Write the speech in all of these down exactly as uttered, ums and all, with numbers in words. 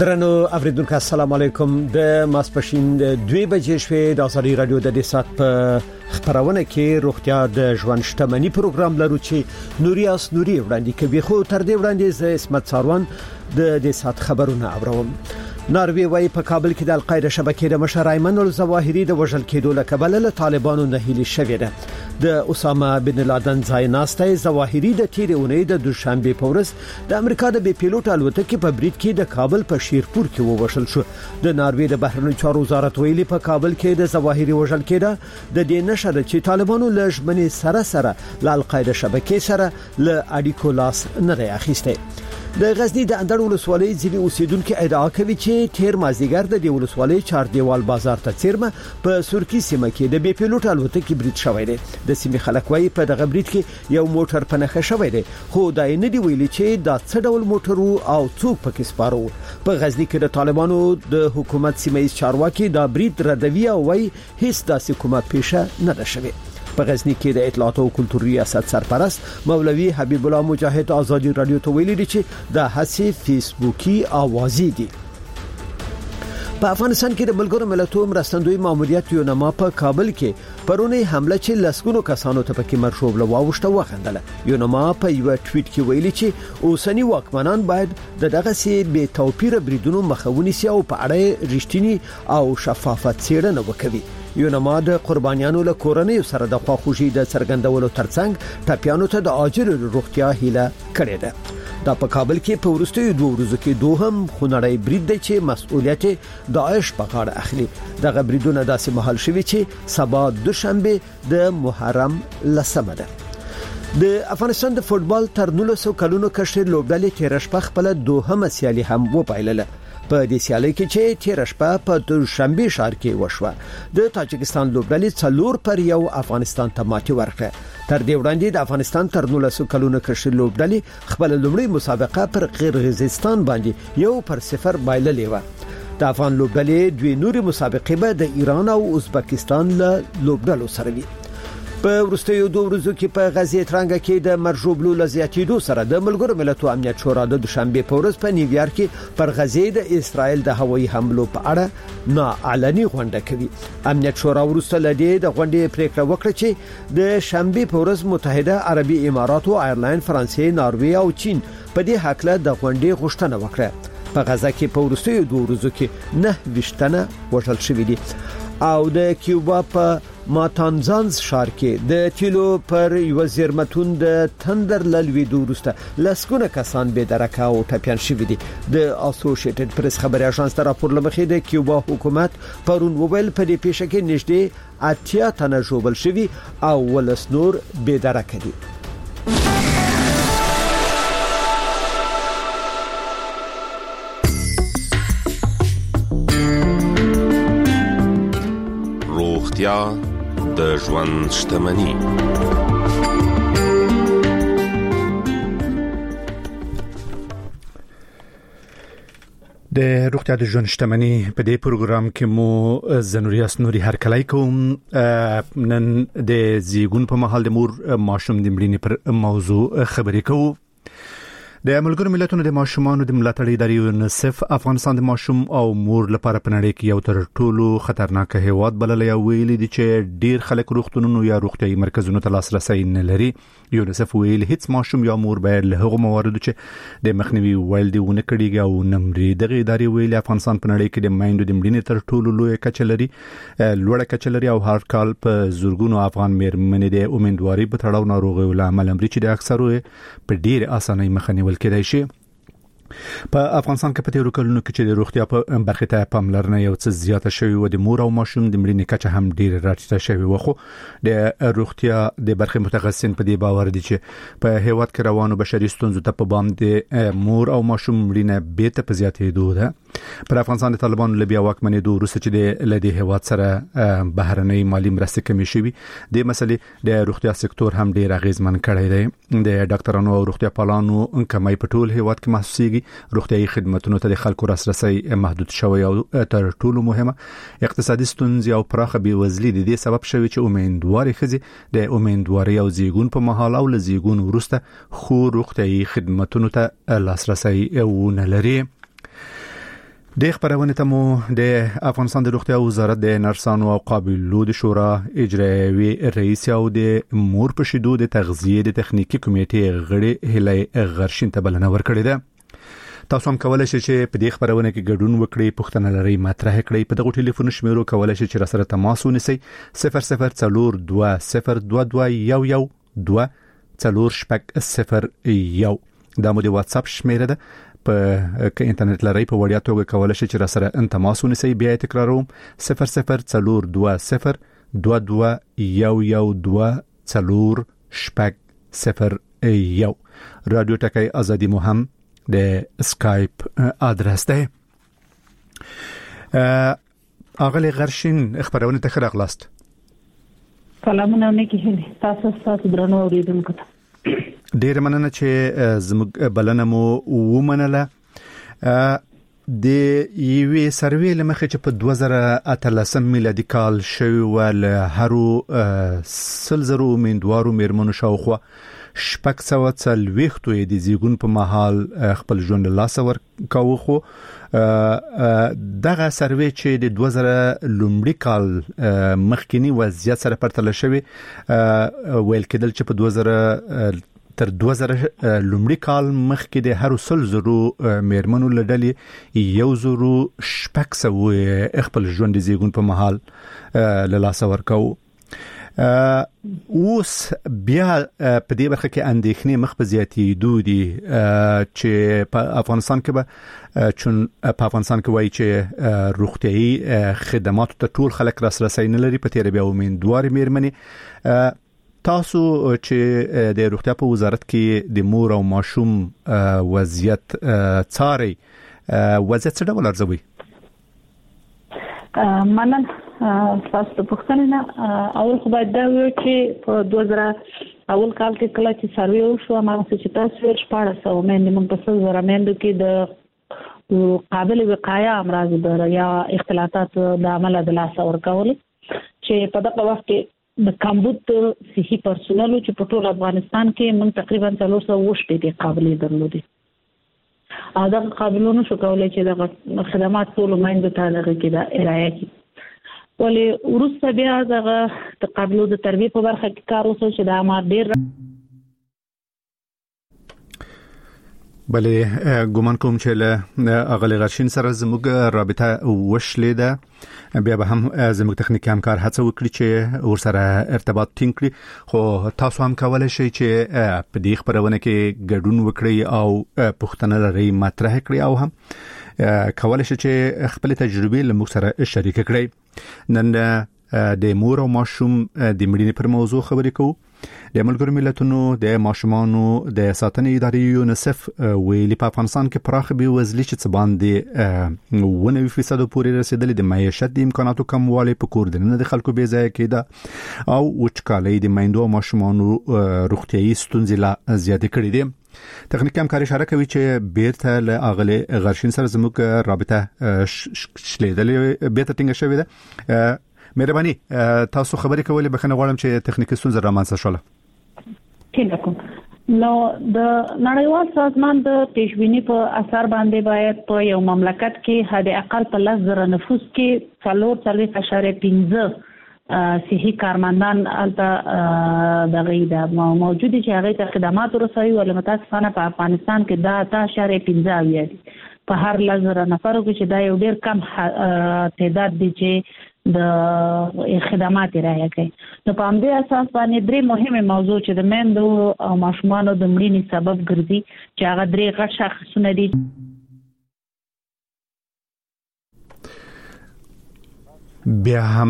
درنو اوریدونکو السلام علیکم د ماسپښین دوه بجې شوې د ازادي رادیو د دسات په خبرونه کې روغتیا د ژوند شتمنۍ پروګرام لرو چې نوریاس نوري وړاندې کوي. خو تر دې وړاندې ز اسمت ساروان د دسات خبرونه اورم. ناروی وايي په کابل کې د القاعده شبکې د مشر ایمن الظواهری د وژل کېدو له کبله له طالبانو نه هیلي شوې ده. د اسامه بن لادن ځای ناسته ظواهری د تیرې اونۍ د دوشنبه په ورځ د امریکا د بي پیلوټ الوتکې په برید کې د کابل په شیرپور کې ووژل شو. د ناروی د بهرنیو چارو وزارت ویلي په کابل کې د ظواهری وژل کېده د دې نشه چې طالبانو له ژمنې سره سره له القاعده شبکې سره له اړیکو لاس نه دی اخیسته. د غزنی د اندړ ولسوالۍ ځینې اوسیدونکو ادعا کوي چې تیر مازیګر د دې ولسوالۍ چار دیوال بازار ته چیرمه په سورکی سیمه کې د بي پیلوټ الوتکې برید شوی دی. د سیمې خلک وايي په دغه برید کې یو موټر په نښه شوی دی، خو دا نه دی ویلي چې دا څه ډول موټر او څوک پکې سپارو. په غزنی کې د طالبانو د حکومت سیمه ایز چارواکي دا برید ردوي او وايي هیڅ داسې کومه پیښه نه ده شوې. په غزنی کې د اطلاعات او کلتور ریاست سرپرست مولوي حبیب الله مجاهد ازادي رادیو ته ویلي دی چې د هڅې فیسبوکي اوازې دي. په افغانستان کې د ملګرو ملتونو مرستندوی ماموریت یونما په کابل کې پرونی حمله چې لسګونو کسانو ته پکې مرشوب لواوښته وغندله. یونما په یو ټویټ کې ویلي چې اوسنی واکمنان باید د دغه سي بې توپیر بریدونو مخاوني سي او په اړه رښتینی او شفافه څېړنه وکړي. یونما د قربانیانو له کورنۍ سره د خواخوږي د څرګندولو ترڅنګ ټاپیانو ته د اجر روغتیا هیله کړې ده. دا په کابل کې په ورستیو دوه ورځو کې دوهم خونړی برید دی چې مسؤلیت داعش په غاړه اخلي. دغه بریدونه داسې مهال شوي چې سبا دوشنبه د محرم لسمه ده. د افغانستان د فوتبال تر نولسو کلونو کشر لوبډلې تیر شپه خپل دوهمه سیالي هم وپایلله. په دې سیالي کې چې تیر شپه په دوشنبه ښار کې وشوه د تاجکستان لوبډلې څلور پر یو افغانستان ته ماتې ورکړه. تر دې وړاندې د افغانستان تر نولسو کلونو کشر لوبډلې خپل لومړی مسابقه پر قرغیزستان باندې یو پر صفر بایللې و. د افغان لوبډلې دوی نوري مسابقې به د ایران او ازبکستان له لوبډلو سره وي. په ورستیو دوه ورځو کې په غزې ترانګه کې د مرجوبلو لزیاتیدو سره د ملګرو ملتونو امنیت شورا د دوشنبه په ورځ په نیویارک کې پر غزې د اسرائیل د هوایي حملو په اړه ناعلني غونډه کوي. امنیت شورا ورسته لدی د غونډې پریکړه وکړه چې د شنبه په ورځ متحده عربي امارات او ایرلاین فرانسې ناروی او چین په دې حق له د غونډې غوښتنه وکړه. په غزا کې په ورستیو دوه ورځو کې نه وشتنه وژل شوې دي او د کیوبا په ماتانزانز ښار کې د تیلو پر یو زیرمتون د تندر لوي دوروسته لسګونه کسان به درکه او ټپيان شوي دي. د اسوسییټډ پریس خبري اژانس تر راپور لمخې د کیوبا حکومت پرون وویل په دې پیښه کې نږدې اتیا تنه ژوبل شوي او ولس نور به درکه دي. روغتیا د ژوند شتمنۍ. د روغتیا د ژوند شتمنۍ په دې پروګرام کې مو زنوریاس نوري هرکلای کوم. نن د زیګون په محل د مور ماشوم د مړینې پر موضوع خبرې کوو. د ملګرو ملتونو د ماشومانو د ملاتړ ادارې یونیسف افغانستان د ماشوم او مور لپاره په نړۍ کې یو تر ټولو خطرناک هیواد بللی او ویلي دي چې ډیر خلک روغتونونو یا روغتيایي مرکزونو ته لاسرسي نه لري. یونیسف ویلي هیڅ ماشوم یا مور باید له هغو مواردو چې د مخنیوي وړ دي ونه کړيږي او نمرې. دغه ادارې ویلي افغانستان په نړۍ کې د مایندو د مړینې تر ټولو لوی کچه لري لوړه کچه لري او هر کال په زورګونو افغان مېرمنې د امیدواري په تړاو ناروغي ولامل امر چې د اکثرو په ډیر اسانه مخنیوي کېدای شي. په افغانستان کې په تیرو کلونو کې چې د روغتیا په برخه ته پاملرنه یو څه زیاته شوې و د مور او ماشوم د مړینې کچه هم ډیره راټیټه شوې و. خو د روغتیا د برخه متخصصین په دې باور دي چې په هیواد کې روانو بشري ستونزو ته په بام د مور او ماشوم مړینه به ته په زیاتېدو ده. پر افغانستان د طالبانو لبیا واکمنې دوه وروسته چې د لدی هیواد سره بهرنۍ مالی مرستې کمې شوي د مسلې د روغتیا سکتور هم ډیر اغیزمن کړی دی. د ډاکټرانو او روغتیا پالانو کمای په ټول هیواد کې محسوسيږي. روغتيایي خدماتونو ته د خلکو لاسرسي محدود شوی او تر ټولو مهمه اقتصادي ستونزې او پراخه بیوزلي د دې سبب شوی چې امیدواري خزي د امیدواري او زیګون په محل او لزیګون ورسته خو روغتيایي خدماتونو ته لاسرسي ونه لري. د خبرونه ته مو د افغانستان د روغتیا وزارت د نرسانو او قابلو د شورا اجرایوي رئیس او د مور په شیدو د تغذیه د تخنیکی کمیټې غړي هلي غرشین ته بلنه ورکړې ده. تاسو هم کولای شئ چې په دې خبرونه کې ګډون وکړئ، پوښتنه لرئ مطرح کړئ. په دغه ټلیفون شمیرو کولای شئ چې سره تماس ونیسئ صفر صفر څلور دوه صفر دوه دوه یو یو دوه څلور شپږ صفر یو. دا مو د واتس اپ شمیره ده. په ک انټرنیټ لري په وړیا توګه کولای شئ چې سره ان تماس ونیسئ. بیا تکراروم صفر صفر څلور دوه صفر دوه دوه یو یو دوه څلور شپږ صفر یو. رادیو ټکی ازادي مو هم د اسکایپ ادرس ده. اغلی غرشین خبرونه ته خیر اغلاست. سلامونه نیکی تاسو تاسو درنو اوریدونکو ته ډیر مننه چې زموږ بلنه مو ومنله. د یوې سروې لمخه چې په دوه زره اتلسم میلادي کال شوی ول هرو سلزرو مندوارو میرمنو شاوخوا شپږ سوه څلوېښت د زیګون په محل خپل ژوند له لاسه ورکاوه. خو دغه سروې چې د دوه زره لومړي کال مخکینی وضعیت سره پرتله شوی ویل کېدل چې په دوه زره تر دوه زره لومړي کال مخکې د هر سل زرو میرمنو لډلې یو زرو شپږ سوه خپل ژوند زیګون په محل له لاسه ورکاوه. اوس بیا په دې برخه کې اندېښنې مخ په زیاتېدو دي چې په افغانستان کې به چون په افغانستان کې وایي چې روغتيایي خدماتو ته ټول خلک راسرسي نه لري. په تیر بیا ومندواري میرمنې تاسو چې د روغتیا په وزارت کې د مور او ماشوم وضعیت څاري وضعیت څه ډول ارزوي؟ منن تاسو په خپلنا اول خو باید دا وایو چې په دوه زره اول کال کې کله چې سروې وشو ما چې تاسو ورش پاره سو مې موږ په څو زره مېندو کې د قابل وقایه امراض د یا اختلاطات د عمل د لاس ورکول چې په دغه وخت کې د کمبود صحي پرسونل چې په ټول افغانستان کې موږ تقریبا څلور سوه وشته دي قابلیت درلودي. او دا قابلونه شو کولای چې د خدمات ټول مېندو ته دغه کې د ارایه کی ولې ورسته بیا دغه د قابلو د تربیه په برخه کې کار وسو چې د امر ډیر بلې ګومان کوم چې له اغلی غرشین سره زموږ رابطه وشلې ده. بیا به هم زموږ تخنیکی همکار هڅه وکړي چې ورسره ارتباط ټینګ کړي. خو تاسو هم کولای شئ چې په دې خبرونه کې ګډون وکړئ او پوښتنه لرئ مطرح کړئ او هم کولای شئ چې خپل تجربې له موږ سره شریک کړئ. نن د مور او ماشوم د مړینې پر موضوع خبرې کوو. د ملګرو ملتونو د ماشومانو د ساتنې ادارې یونیسف ویلي په افغانستان کې پراخ به وزلي چې څه باندې اووه نوي فیصد پورې رسیدلې د معیشت د امکاناتو کموالی په کور دننه د خلکو بې ځایه کېده او وچکالۍ د میندو او ماشومانو روغتیایي ستونزې لا زیاتې کړې دي. تخنیکی همکاري اشاره کوي چې بیرته له اغلی غرشین سره زموږ رابطه شلیدلې بیرته ټینګه شوې ده. مهرباني تاسو خبرې کولې بخنه غواړم چې تخنیکی ستونزه رامنځته شوله. ټینګه کوم نو د نړیوال سازمان د پیشبینی په اثر باندې باید په یو مملکت کې حد اقل په لس زره نفوس کې څلور څلوېښت اعشاریه پنځه صحي کارمندان البته دغه د موجودي چې هغه ته خدمات ورسوي ولې متاسفانه په افغانستان کې دا اته اعشاریه پنځه اویا دي په هر لس زره نفرو کې چې دا یو ډیر کم تعداد دی چې د خدمات رایه کوي. نو په همدې اساس باندې درې مهمه موضوع چې د میندو او ماشومانو د مړینې سبب ګرځي چې هغه درې غټ شاخصونه دي. بیا هم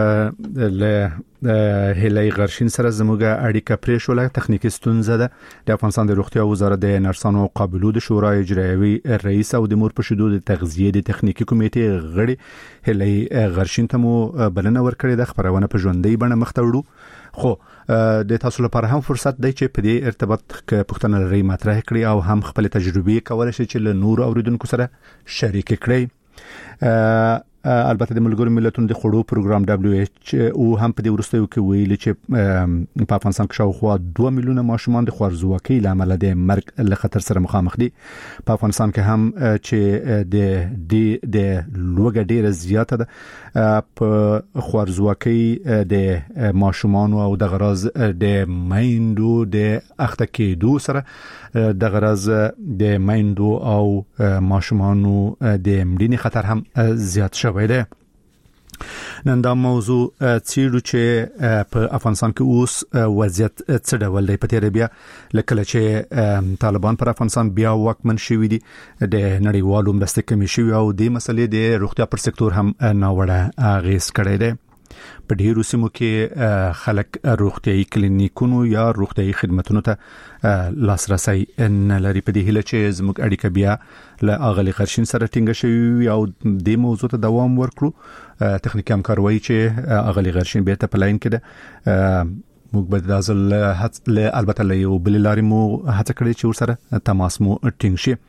له هلي غرشین سره زموږ اړیکه پرې شو. له تخنیکی ستونزه ده. د افغانستان د روغتیا وزارت د نرسانو او قابلو د شورا اجرایوي رئیس او د مور په شیدو د تغذیه د تخنیکی کمیټې غړي هلي غرشین ته مو بلنه ورکړې ده. خبرونه په ژوندۍ بڼه مخ ته وړو. خو د تاسو لپاره هم فرصت دی چې په دې ارتباط کې پوښتنه لرئ مطرح کړئ او هم خپل تجربې کولای شئ چې له نور اوریدونکو سره شریک کړئ. البته د ملګرو ملتونو د خړو پروګرام دبليو ایچ او هم په دې ورستیو کې ویلي چې په افغانستان کې شاوخوا دوه میلیونه ماشومان د خوارزواکۍ لامل د مرګ له خطر سره مخامخ دي. په افغانستان کې هم چې د د د لوګه ډیره زیاته ده په خوارزواکۍ د ماشومان او د غراز د مایندو د اخته کېدو سره د غراز د مایندو او ماشومانو د مړینې خطر هم زیات شوی دی. نن دا موضوع چیرې چې په افغانستان کې اوس وضعیت څه ډول دی. په تیر بیا لکه چې طالبان پر افغانستان بیا واکمن شوي دي د نړیوالو مرستې کمی شوي او د مسلې د روغتیا پر سکتور هم ناوړه اغیز کړی دی. په ډیرو سیمو کې خلک روغتيایي کلینیکونو یا روغتيایي خدماتونو ته لاسرسي نه لري. په دې هیله چې زموږ اړیکه بیا له اغلی غرشین سره ټینګه شوی او د موضوع ته دوام ورکړو. تخنیکی همکاري چې اغلی غرشین به ته پلاین کړه موږ به د ازل له البته له یو بل لاري مو هڅه کړې چې ورسره تماس مو ټینګ شي.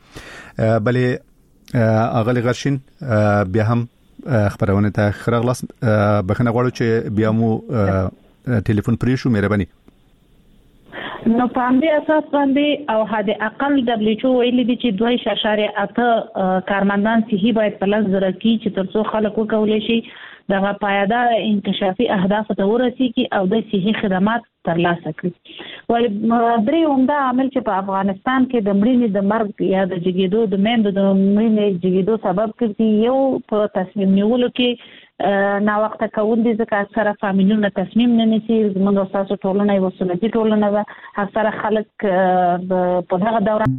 بلې اغلی غرشین بیا هم خبرونه ته خراغلاس بخنه غواړو چې بیا مو ټلیفون پرې شو مهرباني. نو په همدې اساس باندې او حد اقل دبليو ایچ او ویلي دي چې دوه اشاریه اته کارمندان صحي باید په لږ زره کې چې ترڅو خلک وکولای شي دغه پایدار انکشافي اهداف ته ورسیږي او د صحي خدمات ترلاسه کړي. ولی درې عمده عامل چې په افغانستان کې د مړینې د مرګ یا د جګیدو د میندو د مړینې جګیدو سبب کړي، یو په تصمیم نیولو کې نا وخت کول دي ځکه اکثره فامیلونه تصمیم نه نیسي. موږ تاسو ټولنه یو سنتي ټولنه ده، اکثره خلک په دغه دوره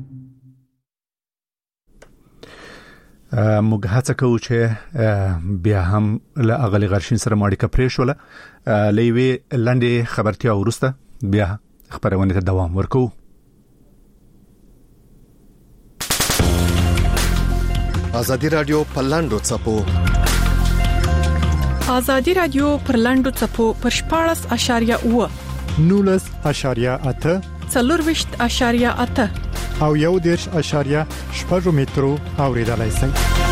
موږ هڅه کوو چې بیا هم له اغلی غرشین سره ماړه کپرې شوله لوي لاندې خبرتیا ورسته بیا خبرونه ته دوام ورکو. ازادي رادیو پلاندو چپو ازادي رادیو پرلاندو چپو پر شپاړس اشاریه و نولس اشاریه اته څلورويشت اشاریه اته او یو دیرش اشاریه شپږ مترو اوریدلای شئ.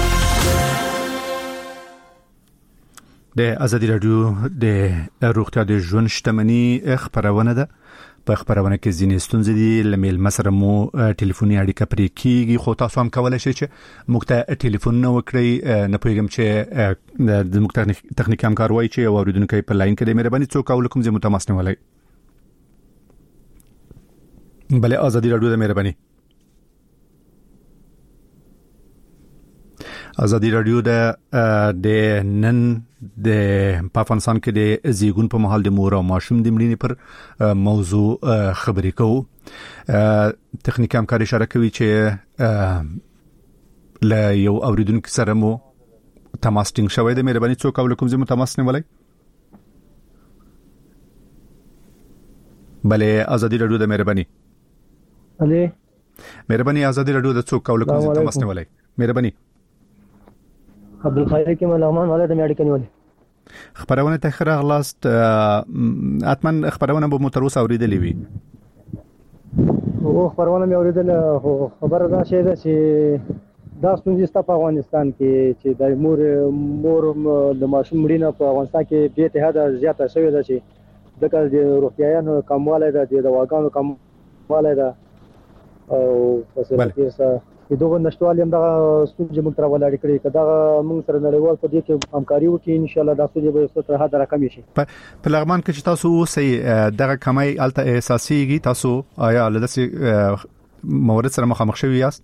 د ازادي رادیو د روغتیا د ژوند شتمنۍ خبرونه ده. په خبرونه کې ځینې ستونزې دي، لمیل مسره مو ټلیفوني اړیکه پرې کیږي، خو تاسو هم کولای شئ چې موږ ته ټلیفون نه وکړئ. نه پوهیږم چې د موږ تخنیکی همکار وایي چې اوریدونکو په لاین کې د مهرباني څوک او کوم ځای متماسنه ولای. بله ازادي رادیو د مهرباني ازادي رادیو د د نن د افغانستان کې د زیګون په محل د مور او ماشوم د مړینې پر موضوع خبرې کوو. تخنیکی همکاري اشاره کوي چې ل یو اوریدونکو سره مو تماس ټینګ شوی د مهرباني څوک او کوم ځای متماس نه ولای. بله ازادي رادیو د مهرباني علي مهرباني ازادي رادیو د څوک او کوم ځای تماس نه ولای. مهرباني عبدالخالق کې ملامت ولا د میډیکل ولې خبرونه ته خره غلاست اتمن خبرونه به متروس اوریدلې وي. او خبرونه مې اوریدل، خو خبره دا شی ده چې دا ستونزې ست په افغانستان کې چې د مور مور د ماشوم مړینه په افغانستان کې به ته حد زیاته شوې ده چې دغه د روغتیايانو کمواله ده، د دواګانو کمواله ده او په سره کې څه دوه نشټوالیم دا ستونزې موږ تر ولاړ کړی کدا موږ سره نړیوال په دې کې همکاري وکړي ان شاء الله دا ستونزې به ستر حد راکمې شي. په لغمان کې چې تاسو سي دغه کمای الته اساسيږي، تاسو آیا لدسي مورد سره مخامخ شوي یاست؟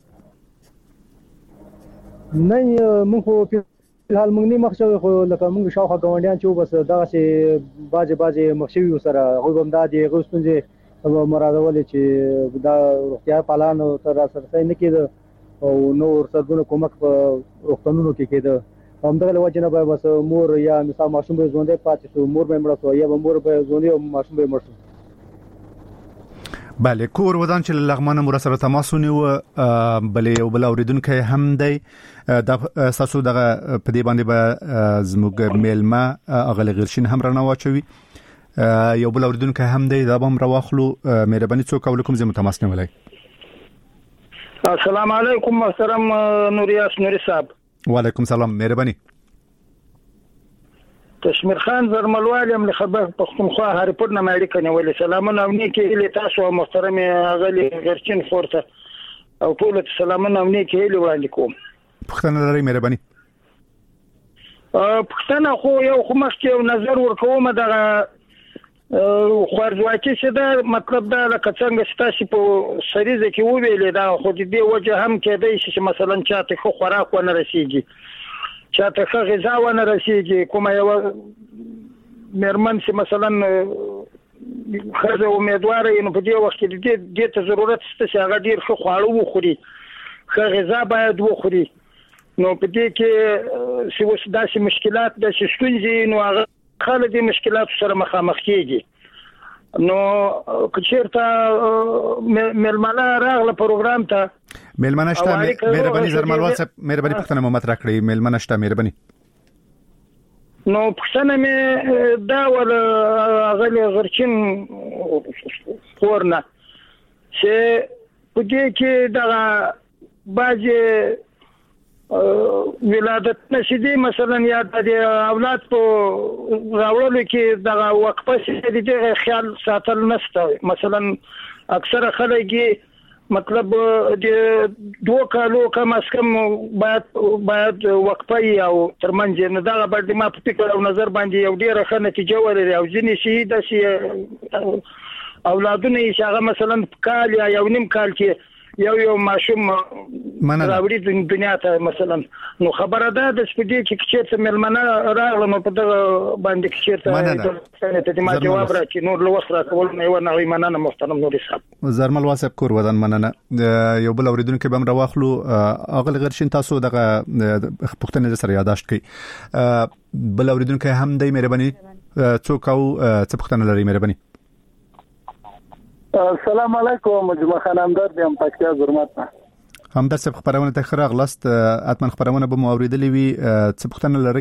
نه موږ په حال موږ نه مخ شوي، خو لکه موږ شاوخه ګاونډیان چې بس دا چې باجه باجه مخشوي سره هغه هم دا دي غوښتنې مرادولې چې دا روغتیا پالان تر سره نه کېده او نور سرګونو کومک په روغتونونو کې کېده. همدغه وجه نه به بس مور یا مثال ماشوم به ژوندې پاتې شو، مور به مړ شو یا به مور به ژوندې او ماشوم به مړ شو. بله کور ودان چې لغمان مر سره تماس ونیو. بله یو بل اوریدونکو هم دی د اساسو دغه په دې باندې به زموږ میلمه اغلی غرشین هم رانه واچوي. یو بل اوریدونکو هم دی دا به راواخلو. مهرباني څوک او کوم ځای متماس نه ولای. السلام علیکم محترم نوریاس نوری صاحب. وعلیکم سلام. مهرباني کشمیر خان زرملوال هم له خبر پښتونخوا هریپور نه مې اړیکه نیولې. سلامونه او نیکې هیلې تاسو محترم اغلی غرچین فورته او ټول ته سلامونه او نیکې هیلې وړاندې کوم. پښتنه لري مهرباني. پښتنه خو یو خو مخکې یو نظر ورکوم دغه خوارځواکي چې دا مطلب دا لکه څنګه ستاسو په سریزه کې وویلې دا خو دې وجه هم کېدای شي چې مثلا چاته خو خوراک ونه رسیږي، چاته خو غذا ونه رسیږي، کومه یو مرمن چې مثلا خزه امیدوار یم په دې وخت کې دې دې ته ضرورت شته چې هغه ډیر خو خواړه وخوري، خو غذا باید وخوري. نو په دې کې چې اوس داسې مشکلات د ستونزې نو هغه خلک د مشکلات سره مخامخ کیږي. نو کچېرته ملمنه راغله پروګرام ته ملمنه شته مهرباني زرمل واتساپ مهرباني پښتنه مو مطرح کړی ملمنه شته مهرباني. نو پښتنه مې دا ول غلي غرچین خورنه چې په دې کې دا باجه ولادت نشدي مثلا یا د اولاد په راوړلو کې د وقفه سي د خیال ساتل نشته. مثلا اکثر خلک مطلب د دوه کالو کم اس کم باید باید وقفه او ترمنځ نه دا باندې ما په فکر او نظر باندې یو ډیره ښه نتیجه ولري او ځینې شي د شي اولادونه یې هغه مثلا کال یا یو نیم کال کې یو یو ماشوم راوړي دنیا ته مثلا. نو خبره ده د سپدې کې چې ملمنه راغله نو په دغه باندې کې چې ته ما جواب راکې نور لوس راکول نه و نه مننه محترم نور صاحب. زرمل واسب کور ودان مننه. یو بل اوریدونکو به هم راوخلو اغل غرشین تاسو دغه پښتنه سره یاداشت کړئ. بل اوریدونکو هم د مهرباني څوک او څه پښتنه لري مهرباني. السلام علیکم مجمع خان همدرد یم پکتیا زرمت. همدرد صاحب خبرونه ته خراغ لاست اتمن خبرونه به موریدلې وی څه پښتنه لري.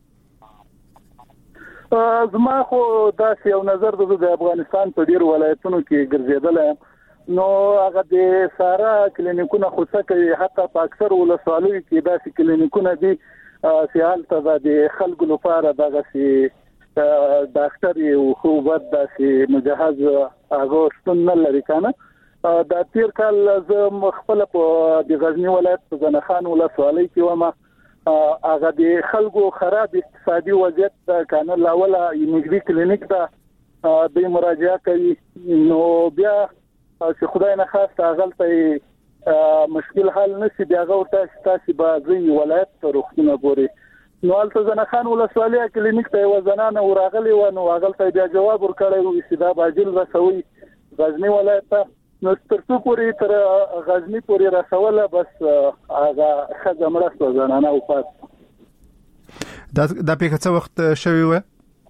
زما خو دا یو نظر د افغانستان په ډیر ولایتونو کې ګرځیدل نو هغه د سارا کلینیکونه خو څه کوي حتی په اکثر ولسوالیو کې داسې کلینیکونه دي چې حالت د خلکو لپاره دغه سي ډاکټر یو خو ود داسې مجهز هغه شتون نه لري کنه. دا تیر کال زه مخفل په د غزنی ولایت په زنخان ولسوالۍ کې ومه هغه د خلکو خراب اقتصادي وضعیت کنه لاوله یونیګری کلینیک ته د مراجعه کوي نو بیا چې خدای نه خاصه غلطه مشکل حل نشي بیا غوړته تاسو به زی ولایت ته روختونه ګوري. نو الته زنخان ولسوالۍ کلینیک ته وزنانه ورغلی و نو هغه ته جواب ورکړی و چې دا باجل رسوي غزنی ولایت ته. نو ترڅو پورې تر غزنی پورې رسوله بس هغه خزمړه وزنانه او پات. دا د پیښه څه وخت شوی و؟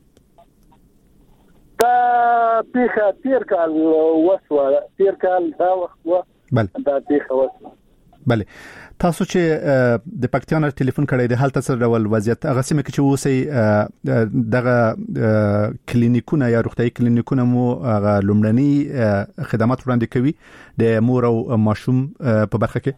دا پیښه تیر کال وسوه تیر کال دا وخت و. بله دا پیښه وسوه. بله تاسو چې د پکتیان ټلیفون کړی د حالت سره ډول وضعیت هغه سیمه کې چې اوسې دغه کلینیکونه یا روغتيایي کلینیکونه مو هغه لومړني خدمات وړاندې کوي د مور او ماشوم په برخه کې.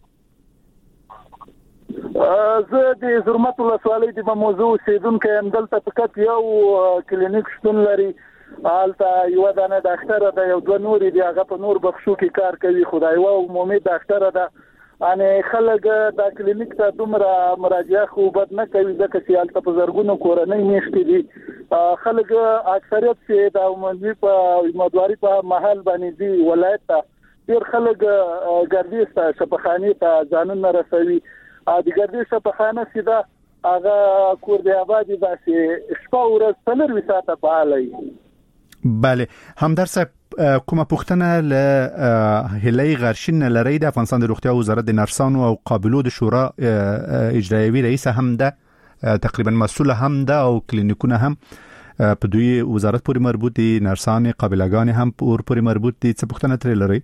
زه د زرمت ولسوالۍ د موضوع سیدونکو هم دلته فقط یو کلینیک شتون لري. حالته یو دانه ډاکټر ده یو دوه نور دی هغه په نور بخښو کې کار کوي خدای و عمومي ډاکټر ده ان خلک د کلینیک ته دومره مراجعه خو بد نه کوي ځکه چې حالت په زرګونو کورنۍ میشتي دي. خلک اکثریت چې د عمومي په مدواري په محل باندې دي ولایت ته ډیر خلک ګردیز ته شپخانی ته ځانون رسوي. د ګردیز شپخانه سیده هغه کور دی آبادی داسې شپه ورځ څلور ساعته فعالي. بله همدرد صاحب کومه پښتنه ل هلي غرشین لري د افغانستان د روغتیا وزارت د نرسانو او قابلو د شورا اجرایوي رئیس هم ده تقریبا مسؤل هم ده او کلینیکونه هم په دوی وزارت پورې مربوط دي نرسان قابلګان هم پورې مربوط دي څه پښتنه تر لري.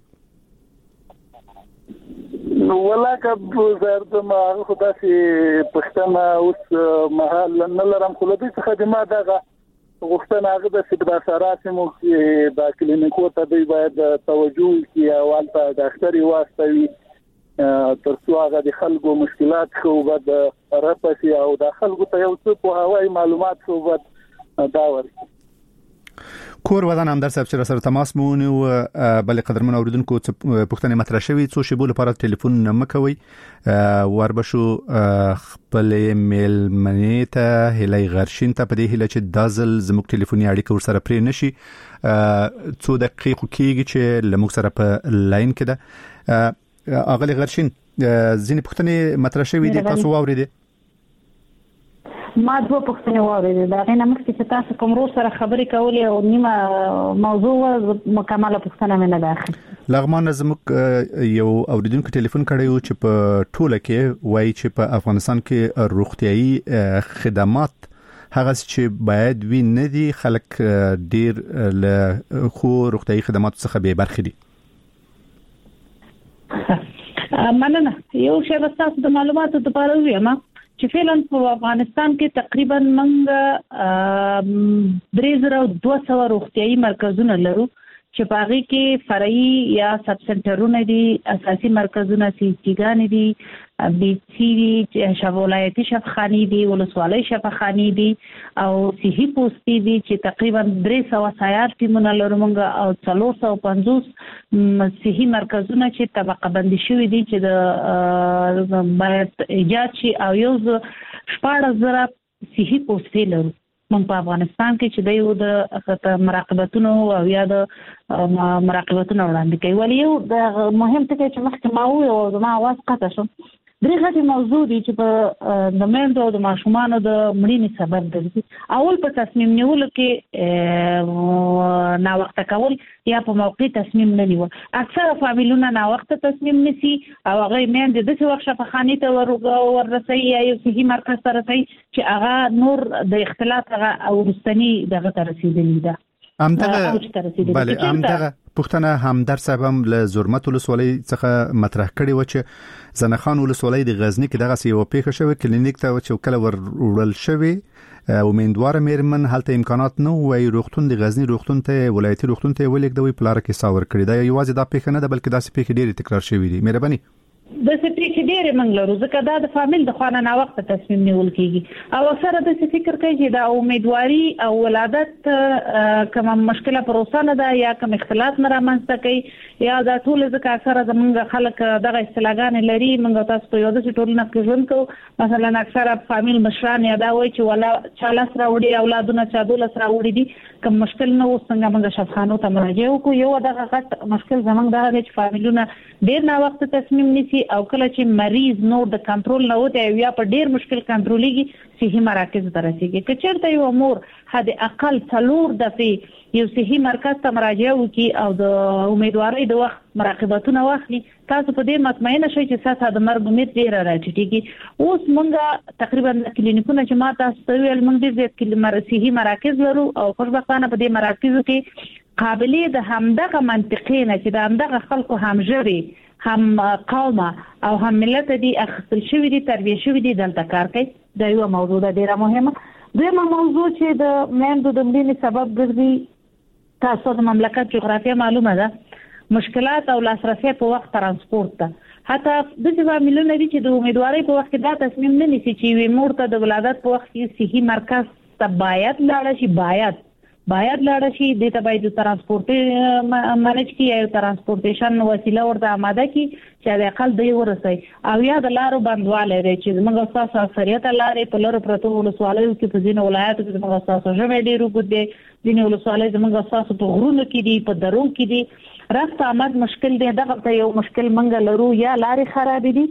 نو ولاکه وزارت ما خداسي پښتنه اوس محل نه لرم خو د خدمات دغه غوښتنه هغه د سپداسرات مو د کلینیکو ته دی باید توجه کی اولته ډاکټر واستوي ترڅو هغه د خلکو مشکلات خو بد رپسي او د خلکو ته یو څه په هواي معلومات خو بد دا ورکړي. کور ودان همدار صاحب چې سره تماس مو ونیو بل قدرمن اوریدونکو پښتنه مطرح شوی څو شی بول لپاره ټلیفون نه مکوي وربشو خپل میل منیته هلي غرشین ته په دې هله چې دازل زموږ ټلیفوني اړیکه ور سره پرې نشي څو دقیقې کېږي چې لموږ سره په لاین کې ده. اغلی غرشین ځینې پښتنه مطرح شوی دي تاسو واورئ ما دوه پوښتنې واورېدې دا غینه مخکې چې تاسو کوم رو سره خبرې کولې او نیمه موضوع مکمله پوښتنه مې نه ده. لغمان زموږ یو اوریدونکو ټلیفون کړی و چې په ټوله کې وایي چې په افغانستان کې روغتيایي خدمات هغه چې باید وي نه دي خلک ډیر له خو روغتيایي خدماتو څخه به برخې دي. مننه. یو شی بس تاسو د معلوماتو لپاره وایم چې فعلا په افغانستان کې تقریبا موږ درې زره دوه سوه روغتيایي مرکزونه لرو چې په هغه کې فرعي یا سب سنټرونه دي، اساسي مرکزونه سیستګان دي، بي سي دي، شولایتي شفاخاني دي، ولسوالۍ شفاخاني دي او صحي پوسټي دي چې تقریبا درې سوه سیار ټیمونه لرو موږ او څلور سوه پنځوس صحي مرکزونه چې طبقه بندي شوي دي چې د باید ایجاد شي او یو شپږ زره صحي پوسټي لرو موږ په افغانستان کې چې د یو د مراقبتونو او یا د مراقبتونو وړاندې کوي. ولې یو د مهم ټکی چې مخکې ما وویل او زما اواز قطع شو، درې غټې موضوع دي چې په د میندو او د ماشومانو د مړینې سبب ګرځي. اول په تصمیم نیولو کې ناوخته کول یا په موقع تصمیم نه نیول. اکثره فامیلونه ناوخته تصمیم نیسي او هغه میندې د څه وخت شفاخانې ته ورسوي یا یو صحي مرکز ته رسوي چې هغه نور د اختلاط هغه او وروستني دغه ته رسیدلي ده. همدغه بله همدغه پښتنه همدار صاحب هم له زرمت ولسوالۍ څخه مطرح کړي و چې زنخان ولسوالۍ د غزنی کې دغه یو پیښه شوه کلینیک ته چې کله ور وړل شوی امیدوار میرمن هلته امکانات نه وای روغتون د غزنی روغتون ته ولایتي روغتون ته ولیکدوي پلار کې ساور کړی دا یوازې دا پیښه نه ده بلکې دا پیښه ډېری تکرار شوې دي. مهرباني د سپیکې ډېر منګلرو ځکه دا د فامیل د خوانه نا وخت تصمیم نیول کیږي او اکثره د فکر کوي چې دا امیدواري او ولادت کوم مشکله پروسه نه ده یا کوم اختلاط نه رامنځته کوي یا دا ټول ځکه اکثره زمونږ خلک دغه اصطلاحګان لري. موږ تاسو په یو د ټولنه کې ژوند کوو مثلا اکثره فامیل مشران یا دا وایي چې ولا چاله سره وړي اولادونه چا دوله سره وړي دي کوم مشکل نه وسنګ موږ شفاخانو ته مراجعه وکړو. یو دغه غټ مشکل زمونږ دا دی چې فامیلونه ډېر نا وخت تصمیم نیسي او کله چې مریض نور د کنټرول نه وته یا په ډیر مشکل کنټرولېږي صحي مراکز ته رسیږي. که چېرته یو امور حد اقل څلور دفعې یو صحي مرکز ته مراجعه وکړي او د امیدوارۍ د وخت مراقبتونه واخلي تاسو په دې مطمئنه شئ چې تاسو د مرګ امید ډیر راټیټيږي. اوس موږ تقریبا کلینیکونه چې ما تاسو ته ویل موږ د صحي مراکز لرو او خوشبختانه په دې مراکزو کې قابلیت د همدغه منطقې نه چې د همدغه خلکو همژبي هم قومه او هم ملت دي اخستل شوی دي تربیه شوی دي دلته کار کوي. دا یو موضوع ده ډیره مهمه. دویمه موضوع چې د میندو د مړینې سبب ګرځي تاسو د مملکت جغرافیه معلومه ده مشکلات او لاسرسي په وخت ترانسپورت ته حتی د څه فامیلونه دي چې د امیدوارۍ په وخت کې دا تصمیم نه نیسي چې وي مور ته د ولادت په وخت کې صحي مرکز ته باید لاړ شي باید باید لاړ شي د ته باید ترانسپورت مانج کی یا ترانسپورټیشن وسیله ورته آماده کی چې د اقل دی ورسي او یا د لارو بندواله لري چې موږ تاسو اکثریت لارې په لارو پروتو ولسوالۍ کې په ځینو ولایتو کې موږ تاسو ژمه ډیرو ګډه ځینو ولسوالۍ موږ تاسو په غرونو کې دي په درو کې دي راست آمد مشکل دی دغه یو مشکل موږ لرو یا لارې خراب دي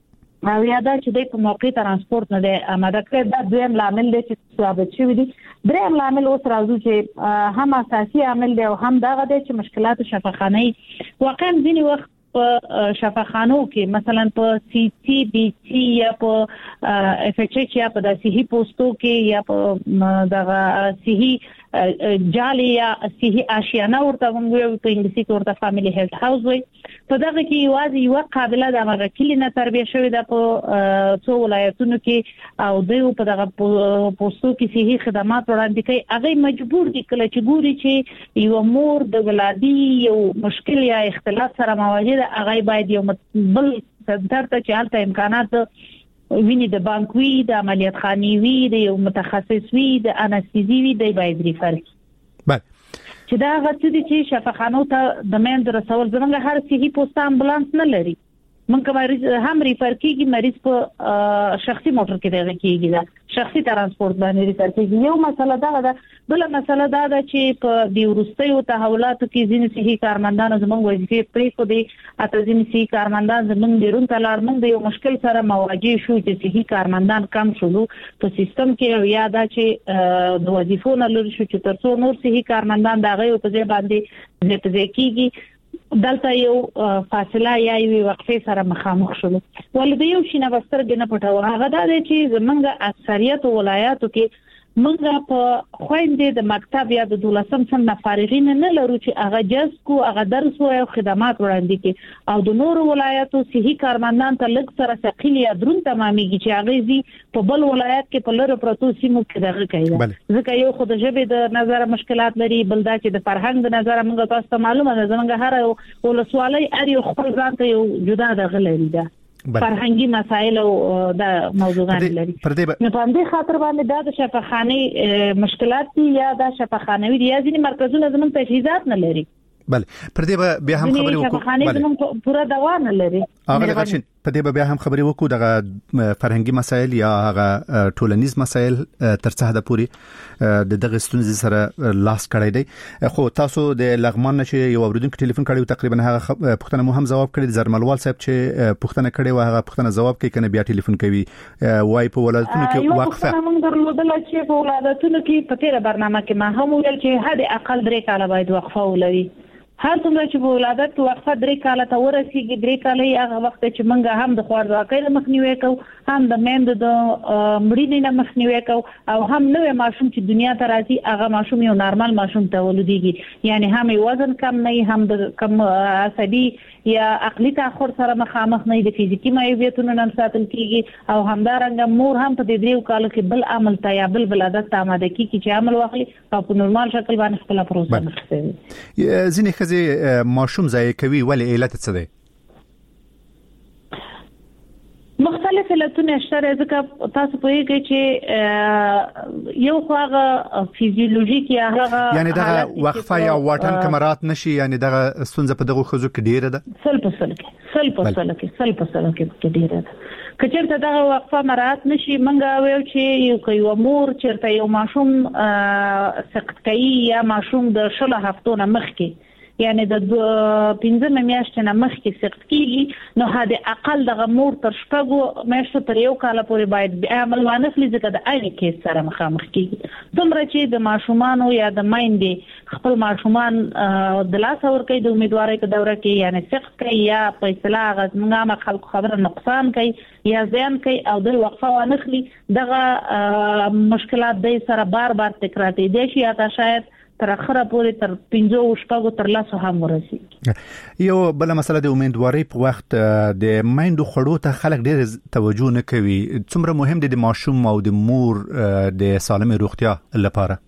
او یا دا چې د په موقع ترانسپورت نه دی آماده کړی. دا دویم لامل دی چې ثابت شوی دی. دریم لامل اوس راځو چې هم اساسي عامل دی او هم دا غوډه چې مشکلات شفاخانه واقعا ځینی وخت په شفاخانو کې مثلا په سی سی بي سي یا په اف ایچ ایچ یا په صحي پوسټو کې یا په دغه صحي جالي یا صحي آشیانه ورته موږ په انګلیسي کې ورته فاميلي هیلث هاوس وي. په دغه کې یوازې یو قابلیت د مرکلی نه تربیه شوې ده په څو ولایتونو کې او دوی په دغه پوسټو کې صحي خدمات وړاندې کوي. هغه مجبور دي کله چې ګوري چې یو مور د ولادي یو مشکل یا اختلاف سره مواجه ده هغه باید یو بل سنټر ته چې هلته امکانات ویني د بانک وی د عملیات خاني وی د یو متخصص وی د انستيزي وی د باید ریفر بله چې دا غوښتي دي چې شفاخانو ته د مند رسول زمونږ هر صحي پوسټ امبولانس نه لري مونږ مریض هم ریفر کیږي مریض په شخصي موټر کې دغه کیږي دا شخصي ترانسپورت باندې ریفر کیږي یو مسله دا ده بل مسله دا ده چې په دی ورستیو تحولاتو کې ځینې صحي کارمندان زموږ وظیفې پرې کو دي اته ځینې صحي کارمندان زموږ ډیرون تلار موږ د یو مشکل سره مواجه شو چې صحي کارمندان کم شول په سیستم کې یا دا چې د وظیفو نه لور شو چې ترڅو نور صحي کارمندان دغه په ځای باندې زیات کیږي دلته یو فاصله یا یو وقفه سره مخامخ شول ولې یو شینه بستر نه پټو هغه دا چې زمونږ اکثریت ولایاتو کې موږ په خويندې د مکتب یا د دولسم سن فارغین نه لرو چې هغه جز کو هغه درس او خدمات وړاندې کې او د نورو ولایاتو صحي کارمندان ته لږ سره ثقيل یا درون تماميږي چې هغه زی په بل ولایت کې په لره پروتو سیمو کې دغه کوي ځکه یو خود ژبه د نظر مشکلات لري بل دا چې د فرهنګ د نظر موږ تاسو ته معلومه ده زمونږ هر ولسوالۍ اړ یو خپل ځان ته یو جدا دغه لري دا فرهنګي مسایل او د موضوعات لري نو په دې خاطر باندې دا د شفاخانه مشکلات دي یا د شفاخانوي دي یا ځینې مرکزونه زموږ تجهیزات نه لري بله پر دې بیا هم خبرې وکړو شفاخانه زموږ پوره دوام نه لري هغه غشن په دې بیا هم خبرې وکړو د فرهنګي مسایل یا هغه ټولنیز مسایل تر څه حد پورې د دغه ستونزې سره لاس کړی دی خو تاسو د لغمان نشي یو اوریدونکو ټلیفون کړی تقریبا هغه پښتنه مو هم جواب کړی زرملوال صاحب چې پښتنه کړی و هغه پښتنه جواب کوي کنه بیا ټلیفون کوي وای په ولادتونو کې وقفه موږ درلودل چې په ولادتونو کې په تیره برنامه کې ما هم ویل چې حد اقل درې کاله باید وقفه ولري هر څومره چې په ولادت کې وقفه درې کاله ته ورسیږي درې کاله یې هغه وخت چې موږ هم د خوارځواکۍ مخنیوي کوو هم د میندو د مړینې نه مخنیوي کوو او هم نوې ماشوم چې دنیا ته راځي هغه ماشوم یو نارمل ماشوم ته ولوديږي یعنی هم وزن کم نه هم د کم عصبي یا عقلي تاخر سره مخامخ نه د فزیکی معیوبیتونو نه ساتل کیږي او همدارنګه مور هم په دې دریو کالو کې بل عمل ته یا بل ولادت ته آماده کیږي چې عمل واخلي او په نورمال شکل باندې خپل پروسه مخکې ځینې خزي ماشوم ځای کوي ولې علت څه دی مختلف علتونه شته ځکه تاسو په یوه کې چې یو خواغه فیزیولوژیک یا هغه یعنی دا وقفه یا واټن کمرات نشي یعنی دا ستونزه په دغه خزو کې ډیره ده سل په سل کې سل په سل کې سل په سل کې ډیره ده کچېرته دا وقفه مرات نشي منګه ویو چې یو کوي امور چیرته یو ماشوم سقط کوي یا ماشوم د شله هفتونه مخ کې یعنی د پنځه میاشتې نه مخکې سقط کیږي نو هدا اقل د مور تر شپږو میاشتو تر یو کال پورې باید عمل وانخلي ځکه د عین کیس سره مخامخ کیږي دومره چې د ماشومان یا د مایندې خپل ماشومان د لاس ور کوي د امیدوارۍ په دوره کې یعنی سقط کوي یا په اصطلاح غزنامه خلکو خبره نقصان کوي یا زیان کوي او د وقفه وانخلي دغه مشکلات د سره بار بار تکرار دي شي یا تا شاید تر اخره پورې تر پنځو شپږو تر لاسو هم ورسي یو بل مسله د امیدوارۍ په وخت د مایندو خړو ته خلک ډېر توجه نه کوي څومره مهم دي د ماشوم او د مور د سالمه روغتیا لپاره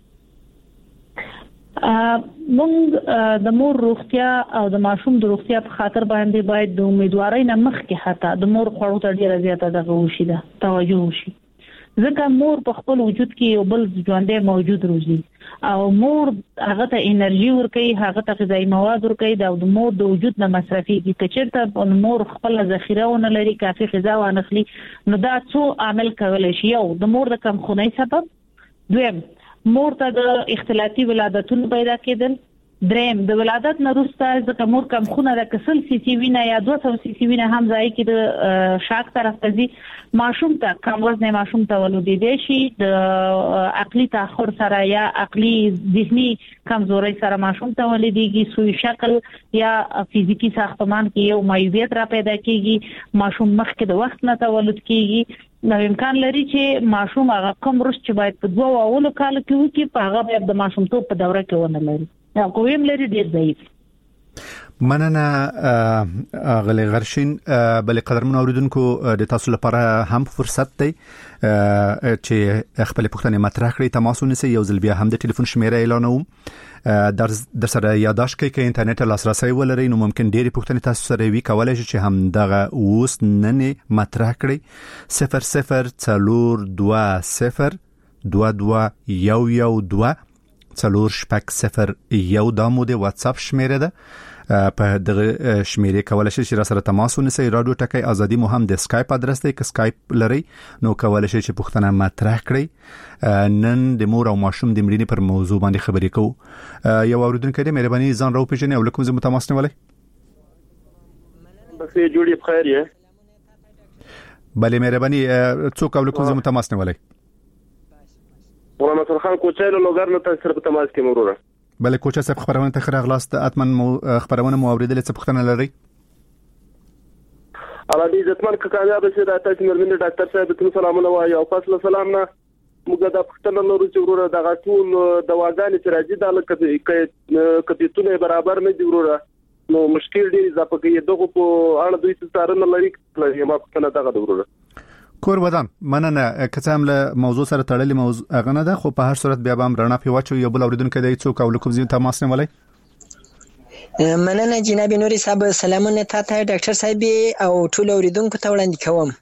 موږ د مور روغتیا او د ماشوم د روغتیا په خاطر باندې باید د امیدوارۍ نه مخکې حتی د مور خړو ته ډېر زیاته دغه وشي ده توجه وشي ځکه مور په خپل وجود کې یو بل ژوندې موجود روزي او مور هغه ته انرژي ورکوي هغه ته غذایی مواد ورکوي دا د مور د وجود نه مصرفيږي چې چیرته مور خپل ذخیره ونه لري کافي غذا وانخلي نو دا څو عامل کولای شي یو د مور د کم خونۍ سبب دویم مور ته د اختلاطي ولادتونو پیدا کېدل دریم د ولادت نه وروسته ځکه مور کم خونه د کسل سی سی وینه یا دوه سوه سی سی وینه هم ځای کې د شاک طرف ته ځي ماشوم ته کم وزن ماشوم ته ولودي شي د عقلي تاخر سره یا عقلي ذهني کمزوري سره ماشوم ته ولوديږي سوی شکل یا فزیکی ساختمان کې یو معیوبیت را پیدا کیږي ماشوم مخکې د وخت نه تولد کیږي نو امکان لري چې ماشوم هغه کم رس چې باید په دوه اولو کال کې وکړي په هغه د ماشوم ته په دوره کې ونه لري یا کوم لري ډیر ضعیف مننه غلي غرشین بل قدرمن اوریدونکو د تاسو لپاره هم فرصت دی چې خپل پوښتنه مطرح کړئ. تماس ونیسئ. یو ځل بیا هم د ټلیفون شمیره اعلانوم. در در سره یاداش کوي چې انټرنیټ لاسرسي ولرئ نو ممکن ډېری پوښتنې تاسو سره وی کولای شي چې هم دغه اوس نن مطرح کړئ. صفر صفر څلور دوه صفر دوه دوه یو یو دوه څلور شپږ صفر یو دا مو د واتس اپ شمیره ده. په دغه شمیرې کولای شئ چې را سره تماس ونیسئ. رادیو ټکی ازادي مو هم د اسکایپ ادرس دی. که اسکایپ لرئ نو کولای شئ چې پوښتنه مطرح کړئ. نن د مور او ماشوم د مړینې پر موضوع باندې خبرې کوو. یو اوریدونکو دې مهرباني ځان راو پیژنئ او لکه زموږ تماس نیولای. بس جوړې بخیر یې. بله مهرباني څوک او لکه زموږ تماس نیولای. مولانا سرخان کوچایلو لوګر نه تاسو سره تماس کې مروره. بله کوچا صاحب خبرونه ته خراغلاست. اتمن مو خبرونه مو اوریدلې څه پوښتنه لري؟ الله دې عزتمن ک کامیاب شي. دا تاسو مرمنه ډاکټر صاحب ته سلامونه وایي او فاصله سلام نه موږ دا پوښتنه لرو چې وروره دغه ټول دواګانې چې راځي دا لکه کپیټونه برابر نه دی وروره نو مشکل دی اضافه کوي. دغه په اړه دوی څه څارنه لري کله ما پوښتنه دغه وروره کور ودان مننه که هم له موضوع سره تړلې موضوع هغه نه ده خو په هر صورت بیا به هم رڼا په واچو. یو بل اوریدونکو دی څوک او لکه زین تماس نیولای. مننه جناب نوري صاحب سلامونه تاسو ډاکټر صاحب او ټول اوریدونکو ته وړاندې کوم.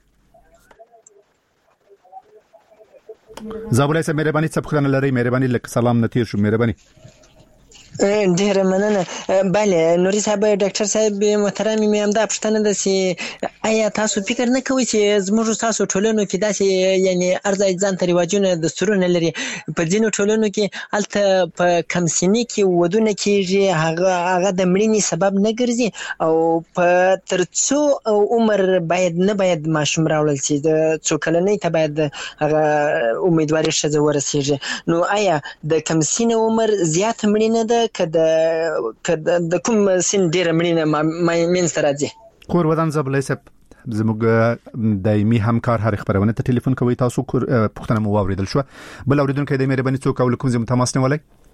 زابلای صاحب مهرباني څه پوښتنه لري؟ مهرباني لکه سلام نتیر شو مهرباني. ډیر مننه. بله نوري صاحب ډاکټر صاحب محترم مې هم دا پوښتنه ده چې آیا تاسو فکر نه کوئ چې زموږ تاسو ټولنو کې داسې یعنی ارزای ځان ته رواجونه دستورونه لري په ځینو ټولنو کې هلته په کم سني کې ودونه کېږي هغه هغه د مړینې سبب نه ګرځي او په تر څو عمر باید نه باید ماشوم راوړل شي د څو کلنۍ ته باید هغه امیدواري ښځه ورسېږي. نو آیا د کم سني عمر زیات مړینه ده کده کده د کوم سن ډیره مړینه منځته راځي؟ کور ودان زبلای صاحب زموږ دایمي همکار هر خبرونه ته ټلیفون کوي. تاسو پوښتنه مو واوریدل شو. بل اوریدونکو د مهرباني څوک او لکه زموږ تماس نیولای.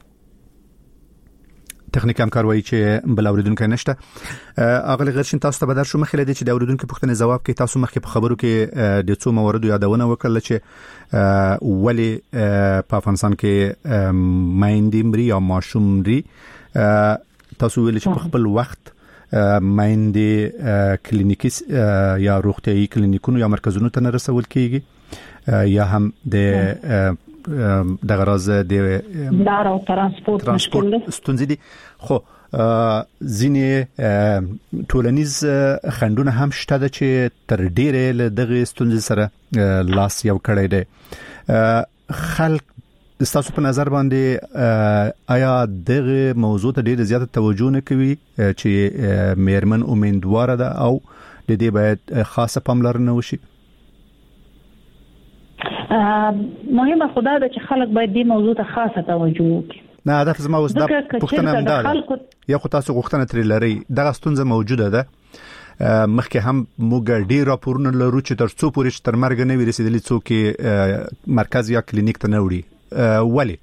تخنیک همکار وایي چې بل اوریدونکو نشته. اغلی غرشین تاسو ته بدر شو مخې لدی چې د اوریدونکو پوښتنه جواب کوي. تاسو مخکې په خبرو کې د څو موردو یادونه وکړه چې ولی په افغانستان کې مایندې مري یا ماشوم مري. تاسو ویل چې په خپل وخت مایندې کلینیکي یا روغتيایي کلینیکونو یا مرکزونو ته رسول کیږي یا هم د د غراض د لار او ترانسپورت مشکل ستونزې دي. خو ځینې ټولنیز خندونه هم شته د چې تر ډیره له دغه ستونزې سره لاس یو کړی دی. خلک تاسو په نظر باندې آیا دغه موضوع ته ډیره زیاته توجه نه کوي چې میرمن امیدواره ده او د دې باید خاصه پاملرنه وشي؟ مهمه خدای ده چې خلک باید دې موضوع ته خاصه توجه وکړي. نه هدف زما اوس دا پوښتنه هم ده یا خو تاسو غوښتنه ترې لري دغه ستونزه موجوده ده. مخکې هم موږ ډیر راپورونه لرو چې تر څو پورې تر مرګ نه ورسېدلی څوک مرکز یا کلینیک ته نه وړي. ولی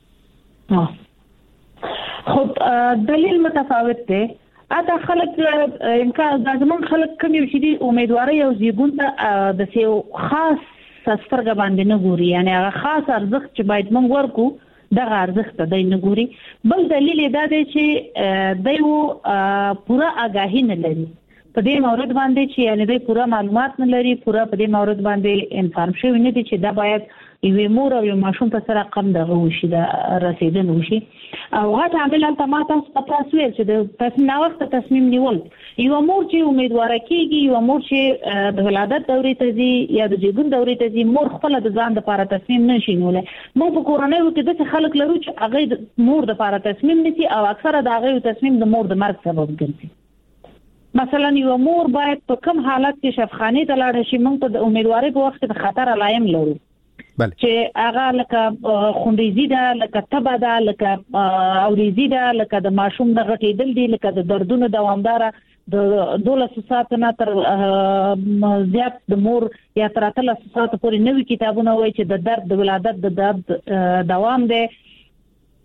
خب دلیل متفاوت دی. اته خلک امکان د زمون خلک کوم یو شي امیدواري او زیګون ته د سیو خاص سترګ باندې نه ګوري یعنی هغه خاص ارزښت چې باید موږ ورکو دغه ارزښت ته دی نه ګوري. بل دلیل دا دی چې دایو پوره آگاهی نه لري په دې مورد باندې چې یعنی د پوره معلومات نه لري پوره په دې مورد باندې انفارم شوی نه دي چې دا باید یو مور او یو ماشوم په سره کم دغه وشي دا رسیدل وشي او هغه عامل ته ما تاسو په تاسو ویل چې د تصمیم وخت تصمیم نیول یو مور چې امیدواره کیږي یو مور چې د ولادت دورې ته ځي یا د جګون دورې ته ځي مور خپل د ځان لپاره تصمیم نشي نیولای. مو په کورنۍ کې د خلک لرو چې هغه د مور لپاره تصمیم نیسي او اکثره د هغه تصمیم د مور د مرګ سبب ګرځي. مثلا یو مور باید په کوم حالت کې شفاخانه ته لاړ شي موږ په امیدواري په وخت کې خطر علایم لرو چې هغه لکه خوندېزي ده لکه تبه ده لکه اوریزي ده لکه د ماشوم د غټېدل دي لکه د دردونو دوامدار د دولس ساعت نه تر زیات د مور یا تر اتلس ساعت پورې نوې کتابونه وایي چې د درد د ولادت د درد دوام دی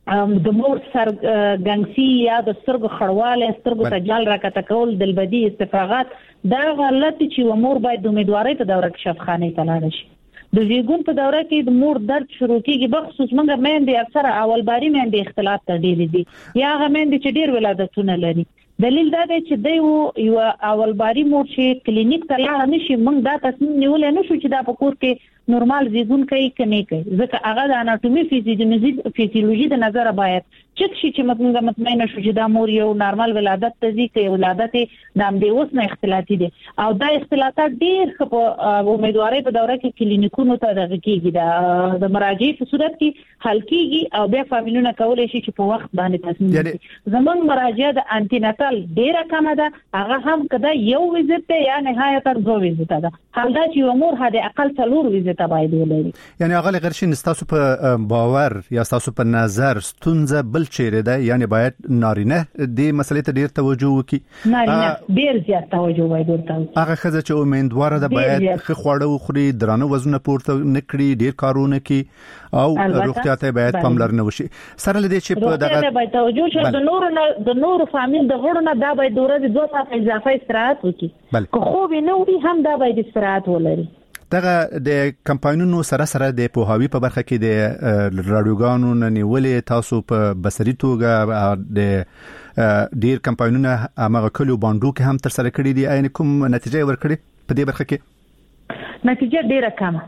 د مور سر ګنګسي یا د سترګو خړواله سترګو ته جال راکته کول دلبدي استفاغات دا غلط چې و مور باید د امیدوارۍ په دوره کې شفاخانه ته لاړ شي. د زیږون په دوره کې د مور درد شروع کیږي بخصوص موږ مېندې اکثره اولباري مېندې اختلاط ته ډېری دي یا هغه مېندې چې ډېر ولادتونه لري. دلیل دا دی چې دی یو اولباري مور چې کلینیک ته لاړ نشي موږ دا تصمیم نیول نه شو چې دا په کور کې نورمال زیږون کوي کني کوي ځکه هغه د اناتومي فزیولوژي فزیولوژي د نظر باید چک شي چې موږ مطمئن شو چې دا مور یو نورمال ولادت ته ځي کوي ولادت د هم دی اوس نه اختلاطي دي او دا اختلاطات ډیر په امیدوارۍ په دوره کې کلینیکونو ته دغه کیږي د مراجعي په صورت کې حل کیږي او بیا فامیلونه کولای شي چې په وخت باندې تصمیم نیسي. زمونږ مراجعه د انټیناتال ډیره کمه ده هغه هم کده یو ویزیټ ته یا نهایت تر دوه ویزیټ ده حال دا چې مور هدا اقل څلور ویزیټ باید ولري. یعنی هغه غرشین تاسو په باور یا تاسو په نظر ستونزه بل چیرې ده یعنی باید نارینه د مسلې ته ډیر توجه وکړي. نارینه ډیر زیات توجه باید ورته هغه خزه چې امیدواره ده باید ښه خواړه وخوري درانه وزن پورته نکړي ډیر کارونه کوي او روغتیا ته باید پاملرنه وشي. سره لدې چې په دغه باید توجه شي د نور د نور فامیل د غړو نه دا باید د ورځې دوه ساعته اضافه استراحت وکړي. که خوب نه وي هم دا باید استراحت ولري. دغه د کمپاینونو سره سره د پوهاوی په برخه کې د رادیوګانو نیولې تاسو په بصري توګه د ډیر کمپاینونه هغه کلو باندو کې هم تر سره کړی دي یعنی کوم نتیجه ورکړي په دې برخه کې؟ نتیجه ډیره کمه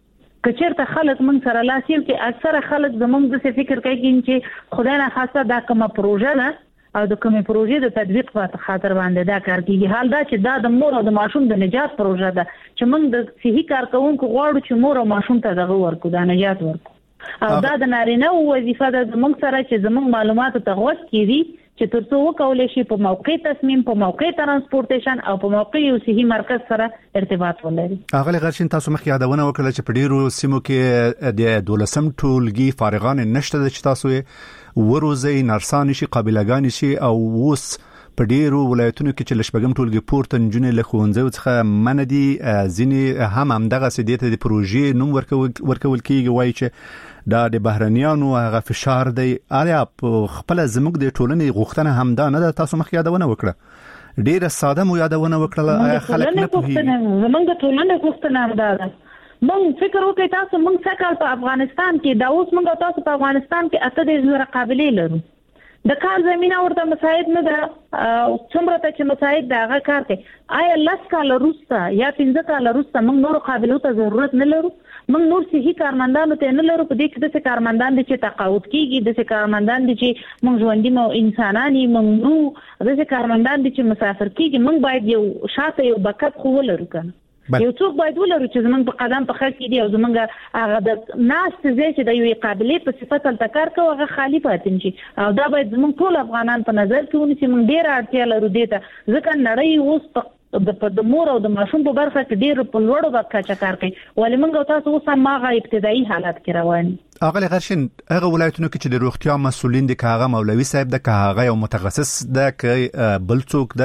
کچېرته خلک من سره لاسیل کې اکثره خلک زموږ د فکر کوي چې خدای نه خاصه دا کومه پروژه ده او د کومې پروژې د تطبیق په خاطر باندې دا کار کیږي. حال دا چې دا د مور او د ماشوم د نجات پروژه ده چې موږ د صحي کارکونکو غواړو چې مور او ماشوم ته دغه ورکو د نجات ورکو او دا د نارینه وظیفه ده زموږ سره چې زموږ معلوماتو ته غوږ کیږي چې ترڅو وکولای شي په موقع تصمیم په موقع ترانسپورټیشن او په موقع یو صحي مرکز سره ارتباط ولري. هغه غرشین تاسو مخ یادونه وکړه چې په ډیرو سیمو کې د دولسم ټولګي فارغان نشته چې تاسو وروزي نرسان شي قابلګان شي او اوس په ډیرو ولایتونو کې چې لشبګم ټولګي پورته نجونې له ښوونځیو څخه مندي ځینې هم هم دغه سديته د پروژې نوم ورکول ورکول کیږي وایي چې دا د بهرنیانو هغه فشار دی. آیا خپل زموږ د ټولنې غوښتنه هم دا نه ده؟ تاسو مخ یادونه وکړه ډیره ساده مو یادونه وکړه آیا خلک نه پوهیږي؟ زموږ د ټولنې غوښتنه هم دا ده. مونږ فکر وکړ تاسو مونږ څه کال په افغانستان کې دا اوس مونږ تاسو په افغانستان کې اته د زړه قابلیت لرو د کار زمينه ورته مساعد نه ده څومره ته چې مساعد دا هغه کار کوي. آیا لاس کال روسته یا پنځه کال روسته موږ نور قابلیت ته ضرورت نه لرو؟ موږ نور صحي کارمندانو ته نه لرو په دې کې د کارمندان دي چې تقاعد کیږي د کارمندان دي چې موږ ژوندۍ مو انساناني موږ نو د کارمندان دي چې مسافر کیږي موږ باید یو شاته یو بکپ خو ولرو کنه یو څوک باید ولرو چې زمونږ په قدم په خل کې دی او زمونږ هغه د ناس ځای چې د یو قابلیت په صفت تل کار کوي هغه خالی پاتې نشي او دا باید زمونږ ټول افغانان په نظر کې ونیسي. موږ ډیر اړتیا لرو دې ته ځکه نړۍ اوس په د مور او د ماشوم په برخه کې ډیر په لوړو برخه کار کوي ولې موږ تاسو اوس هم هغه ابتدایي حالت کې روان. اغه غرشن هغه ولایتونو کې چې د روغتیا مسولین دي کاغه مولوي صاحب د کاغه یو متخصص د بل څوک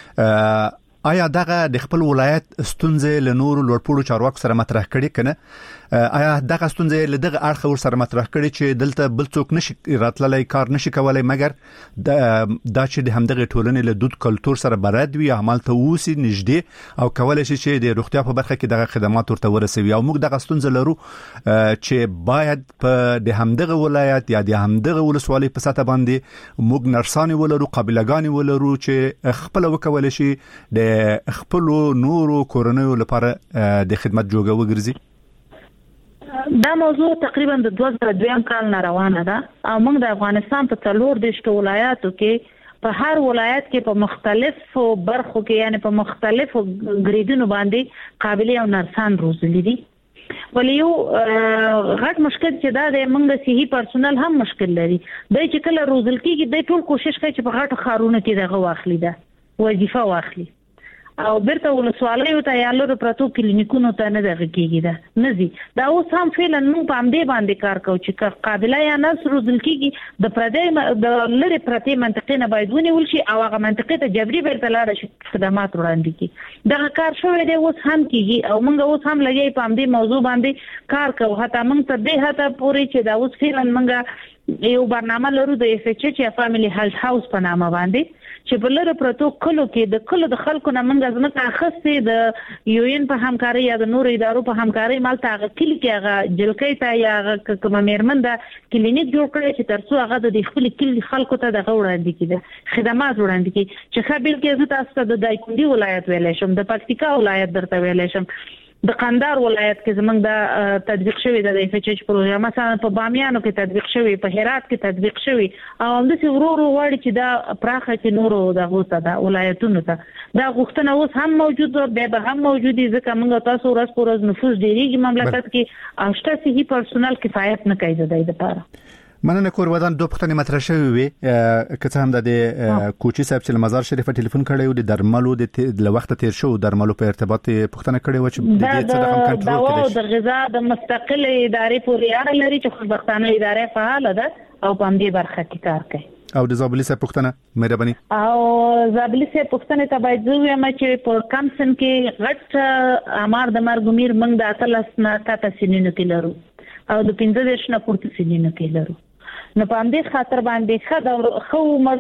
ده آیا دغه د خپل ولایت ستونزې له نورو لوړپوړو چارواکو سره مطرح کړي کنه؟ آیا دغه ستونزې له دغه اړخ ور سره مطرح کړي چې دلته بل څوک نشي راتللی کار نشي کولای مګر دا چې د همدغه ټولنې له دود کلچر سره براد وي عمل ته وسی نږدې او کولای شي چې د روغتیا په برخه کې دغه خدمات ورته ورسوي او موږ دغه ستونزې لرو چې باید په د همدغه ولایت یا د همدغه ولسوالۍ په ساته باندې موږ نرسان ولرو قابلګان ولرو چې خپل وکول شي د خپل نورو کورنیو لپاره د خدمت جوګه وګرځي. دا موضوع تقریبا د دوه زره دویم کال نه روانه ده او موږ د افغانستان په څلور دیشت ولایاتو کې په هر ولایت کې په مختلفو برخو کې یعنی په مختلفو ګریډونو باندې قابلیت او نرسان روزلي دي. ولې یو غټ مشکل چې دا د موږ صحي پرسونل هم مشکل لري د چې کله روزل کېږي د ټول کوشش کوي چې په غټو خارونو کې دغه واخلي ده وظیفه واخلي او برته ولسوالیو ته یا لور پروتو کلینیکونو ته نه دغه کېږي ده نه زی دا اوس هم فعلا موږ په امدې باندې کار کوو چې قابلیت یا نرس روزل کېږي د پردې د لری پرتې منطقې نه باید ونیول شي او هغه منطقې ته جبري بیرته لاړ شي خدمات وړاندې کړي. دغه کار شوی دی اوس هم کېږي او موږ اوس هم لګي په امدې موضوع باندې کار کوو حتی موږ ته دې هته پوری چې دا اوس فعلا موږ یو برنامه لرو د اف ایچ چې فاميلي هیلث هاوس په نامه باندې چې په لره پروتو کلو کې د کلو د خلکو نه منګه زمکه اخستې د یو ان په همکاري یا د نورو ادارو په همکاري مالته هغه کلی کې هغه جلکې ته یا کومه میرمن د کلینیک جوړ کړی چې ترڅو هغه د خپل کلی خلکو ته د وړاندې کړي خدمات وړاندې کړي چې خبر کې زه تاسو ته د دایکندي ولایت ویلې شم د پکتیکا ولایت درته ویلې شم د قندهار ولایت کې زمونږ د تطبیق شوی د اف ایچ ایچ پروګرام مثلا په بامیانو کې تطبیق شوی په هرات کې تطبیق شوی او د څو ورو وړي چې دا پراخه کې نورو د غوته د ولایتونو ته دا غوښتنه اوس هم موجوده به هم موجودي ځکه موږ تاسو ورځ پر ورځ نفوس ډیریږي مملکت کې او شته صحي پرسونل کفایت نه کوي د دې لپاره مننه کور ودان دوه پښتنې مطرح شوی وي که څه هم د کوچی صاحب چې مزار شریف ټلیفون کړی و د درملو د وخت تیر شو درملو په ارتباط پښتنه کړی و چې د دې څه رقم کنټرول کړي د غذا د مستقل ادارې پورې اړه لري چې خوشبختانه ادارې فعال ده او په دې برخه کې کار کوي او د زابلی صاحب پښتنه مهرباني او زابلی صاحب پښتنه ته باید زه وایم چې په کمسن کې غټ امر د مرګمیر منګ د اتلس نه تاسو سینینو کې لرو او د پنځه دیش نه پورته سینینو کې لرو نو په دې خاطر باندې خد خو عمر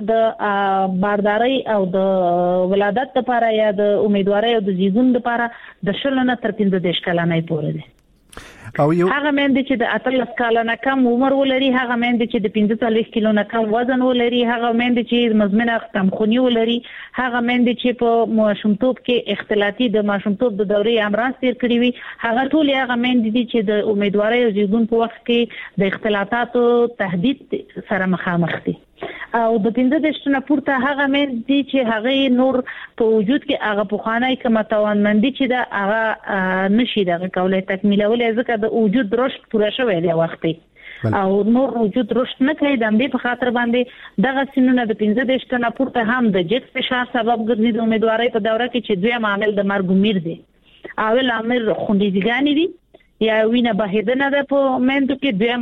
د بارداري او د ولادت لپاره یا د امیدواري او د زیږون لپاره د شلنه تر پنځه دیش کلنې پورې ده او یو هغه مند چې د اتلس کال نه کم عمر ولري هغه مند چې د پنځه څلوېښت کیلو نه کم وزن ولري هغه مند چې مزمنه کم خونی ولري هغه مند چې په ماشومتوب کې اختلاطي د ماشومتوب د دورې امراض تیر کړی وي هغه ټول هغه مند دي چې د امیدواري او زیږون په وخت کې د اختلاطاتو تهدید سره مخامخ دي او د پنځه دیشتونه پورته هغه مې دي چې هغه نور په وجود کې هغه په خانای کما توانمندي چې دا هغه نشي دغه کولای تکمیلولې ځکه د وجود رشد پوره شوی دی وختي او نور وجود رشد نه کوي د دې په خاطر باندې دغه سنونه د پنځه دیشتونه پورته هم د جګ فشار سبب ګرځي د امیدوارۍ په دوره کې چې دوی عامل د مرګ میر دي اول عامل خوندېګانی دي یا وینه بهیدنه ده په مندو کې دوی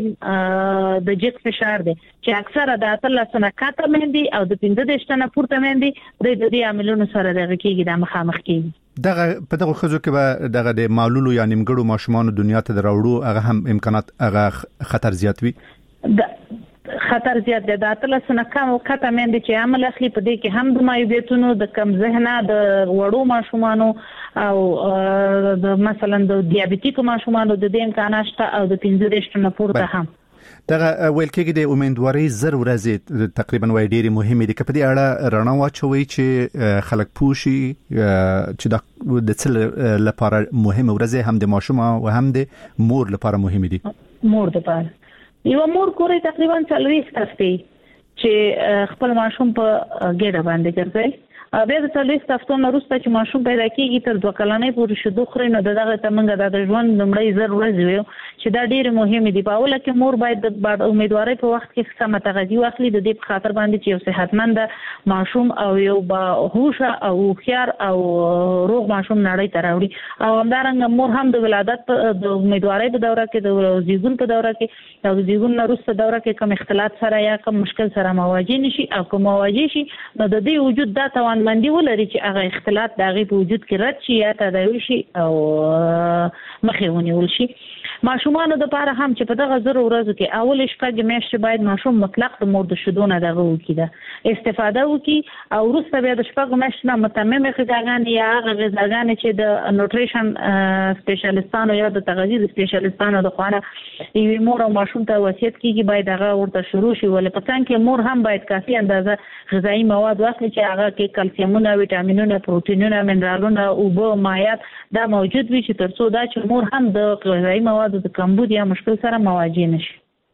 معاملې د جګ فشار دي چې اکثره د اتلس نه کاته مندي او د پنځه دیشتونه پورته مندي د دې عاملونو سره دغه کېږي د مخامخ کېږي دغه په دغه خزو کې به دغه د مالولو یا نیمګړو ماشومان دنیا ته دراوړو هغه هم امکانات هغه خطر زیات وي خطر زیات دی د اتلس نه کم کاته مندي چې عمل اخلي په دې کې هم د مایوبیتونو د کم ذهنه د وړو ماشومانو او د مثلا د دیابټیک ماشومانو د دې امکانات شته او د پنځه دیشتونه پورته هم دغه ویل کېږي د امیدواري زر ورځې تقریبا وای ډېری مهمه دي کپه دې اړه رڼا واچوي چې خلک پوښي چې د څل لپاره مهمه ورځې هم د ماشوم او هم د مور لپاره مهمه دي مور لپاره یو مور کورې تقریبا څلوېښت هفتې چې خپل ماشوم په ګډه باندې ګرځي بیا د څلوېښت هفتو نه وروسته چې ماشوم پیدا کېږي تر دوه کلنۍ پورې شیدو خوري نو دغه ته موږ د ژوند لومړۍ زر ورځې وایو چې دا ډېرې مهمې دي په اوله کې مور باید د امیدوارۍ په وخت کې سمه تغذیه واخلي د دې په خاطر باندې چې یو صحتمند ماشوم او یو باهوشه او هوښیار او روغ ماشوم نړۍ ته راوړي او همدارنګه مور هم د ولادت د امیدوارۍ په دوره کې د زیږون په دوره کې او د زیږون نه وروسته دوره کې کوم اختلاط سره یا کوم مشکل سره مواجه نشي او کوم مواجه شي نو د دې وجود دا توان مندي ولري چې هغه اختلاط د هغه په وجود کې رد شي یا تداوی شي او مخې ونیول شي ماشومان د لپاره هم چې په دغه زر ورځو کې اول شپږ میاشتې باید ماشوم مطلق د مور د شیدو نه دغه وکړي استفاده وکړي او وروسته بیا د شپږ میاشتې نه متمم غذاګانې یا هغه غذاګانې چې د نیوټریشن سپیشلیستانو یا د تغذیه سپیشلیستانو د خوانه یوه مور او ماشوم ته وصیت کیږي باید هغه ورته شروع شي ولې په څنګه کې مور هم باید کافي اندازه غذایی مواد واخلي چې هغه کې کلسیمونه ویټامینونه پروتینونه منرالونه او اوبه مایعات دا موجود وي چې ترڅو دا چې مور هم د غذایی مواد د کمبود یا مشکل سره مواجه نشي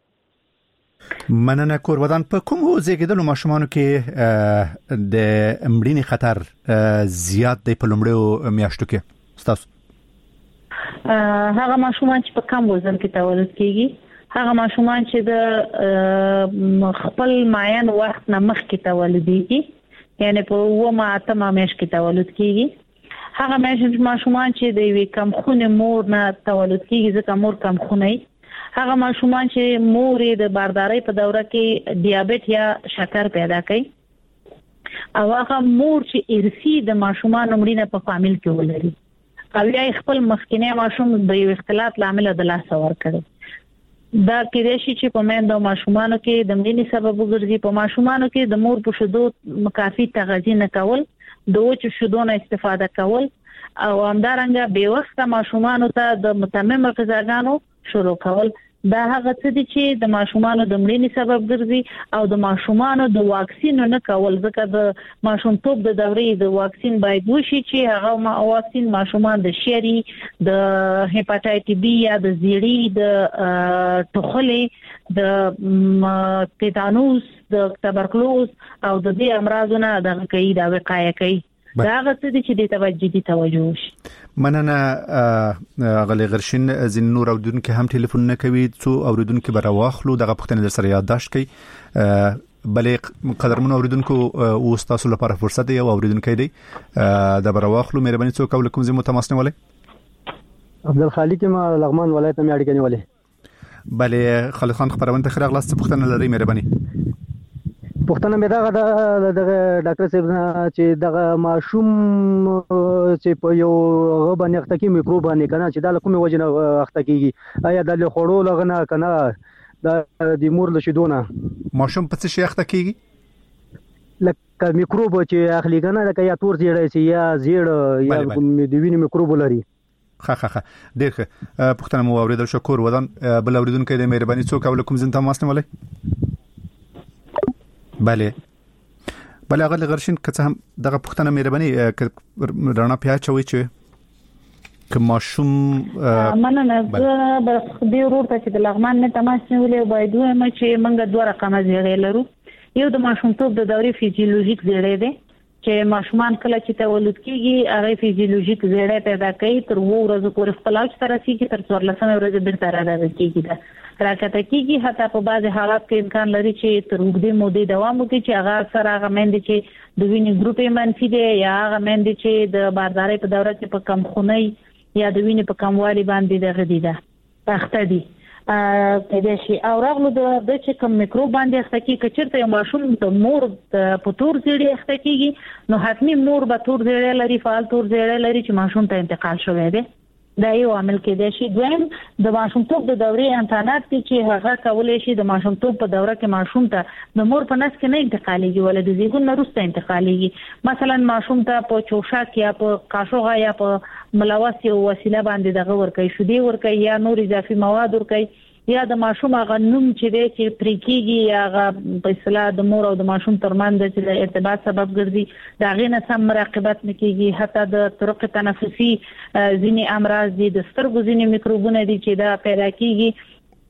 مننه کور ودان په کوم زیږیدلو ماشومانو کې د مړینې خطر زیات دی په لومړیو میاشتو کې تاسو هغه ماشومان چې په کم وزن کې تولد کیږي هغه ماشومان چې د خپل معین وخت نه مخکې تولیدېږي یعنی په اومه اتمه میاشت کې تولد کیږي هغه ماشومان چې د وی کم خونه مور نه تولد کیږي ځکه مور کم خونه هغه ماشومان چې مور د باردارۍ په دوره کې دیابت یا شکر پیدا کوي او هغه مور چې ارثي د ماشومان مړینه په فامیل کې ولري او یا خپل مخکینه ماشوم د یو اختلاط لامل د لاس ور کړي دا کېدای شي چې په میندو ماشومانو کې د مړینې سبب وګرځي. په ماشومانو کې د مور په شیدو مکافي تغذیه نه کول، د وچو شیدو نه استفاده کول او همدارنګه بې وخته ماشومانو ته د متمم غذاګانو شروع کول. دا هغه څه دي چې د ماشومانو د مړینې سبب ګرځي او د ماشومانو د واکسین نه کول، ځکه د ماشومتوب د دورې د واکسین باید وشي چې هغه واکسین ماشومان د شری، د هپاتایټس بی یا د زیړی، د ټوخلې، د تیتانوس، د تبرکلوز او د دې امراضونو د کوي دا وقایه کوي. دا هغه څه دي چې د توجه توجه وشي. مننه غلي غرشین. زین نور اوریدونکو هم ټلیفون نه کوي، څو اوریدونکو به راواخلو دغه پښتنه در سره یادداشت کوي. بلې قدرمن اوریدونکو او تاسو لپاره فرصت دی او اوریدونکو دی د براواخلو مهرباني څو کول کوم زمو تماس نیولې. عبدالخالق ما لغمان ولایت مې اړیکه نیولې. بلې خالد خان خبرونه ته خراغ لاس پښتنه لري مهرباني. پښتنه مې دا د ډاکټر صاحب چې دغه ماشوم چې په یو غبن اختکی میکروب باندې کنه چې دا کومه وجه نه اختکیږي، آیا د خورو لغنه کنه د مور له شیدونه ماشوم په څه شي اختکیږي؟ لکه میکروب چې اخلي کنه لکه یا تور زیړی سي یا زیړ یا د وینې میکروب لري. خا خا خا ډیر ښه. پښتنه مو اوریدل شکر ودان. بل اوریدونکو د مهرباني څو کول کوم زنده ماس نه ولې. بله بله غل غرشین که څه هم دغه پښتنه مهرباني رڼا پیا چوي چې که ماشوم مننه زه به دې ورور ته چې د لغمان نه تماس نیولې باید وایم چې موږ دوه رقمه زیړې لرو. یو د ماشومتوب د دورې فیزیولوژیک زیړې دی چې ماشومان کله چې تولد کیږي هغه فیزیولوژیک زیړې پیدا کوي، تر وو ورځې پورې خپل اوج ته رسیږي، تر څوارلسمه ورځې بیرته راځي راکته کیږي. حتی په بعض حالات کې امکان لري چې تر اوږدې مودې دوام وکړي چې هغه سره هغه مېندې چې د وینې ګروپ منفي دی یا هغه مېندې چې د باردارۍ په دوره کې په کمخونۍ یا د وینې په کموالي باندې دغه دي ده اخته دي پیدا شي. او راغلو د چې کوم میکروب باندې اخته کیږي، کچرته یو ماشوم د مور په تور زیړی اخته کیږي نو حتمی مور به تور زیړی لري، فعال تور زیړی لري چې ماشوم ته انتقال شوی دی. دا یو عامل کېدای شي. دویم د ماشومتوب د دورې امکانات دي چې هغه کولای شي د ماشومتوب په دوره کې ماشوم ته د مور په نس کې نه انتقالېږي ولې د زیږون نه وروسته انتقالېږي. مثلا ماشوم ته په چوشاک یا په قاشوغه یا په ملوث یو وسیله باندې دغه ورکوي، شیدې ورکوي یا نور اضافي مواد ورکوي، یا د ماشوم هغه نوم چې دی چې پرې کېږي یا هغه په اصطلاح د مور او د ماشوم ترمنځ چې د ارتباط سبب ګرځي د هغې نه سم مراقبت نه کېږي. حتی د طرق تنفسي ځینې امراض دي، د سترګو ځینې میکروبونه دي چې دا پیدا کېږي.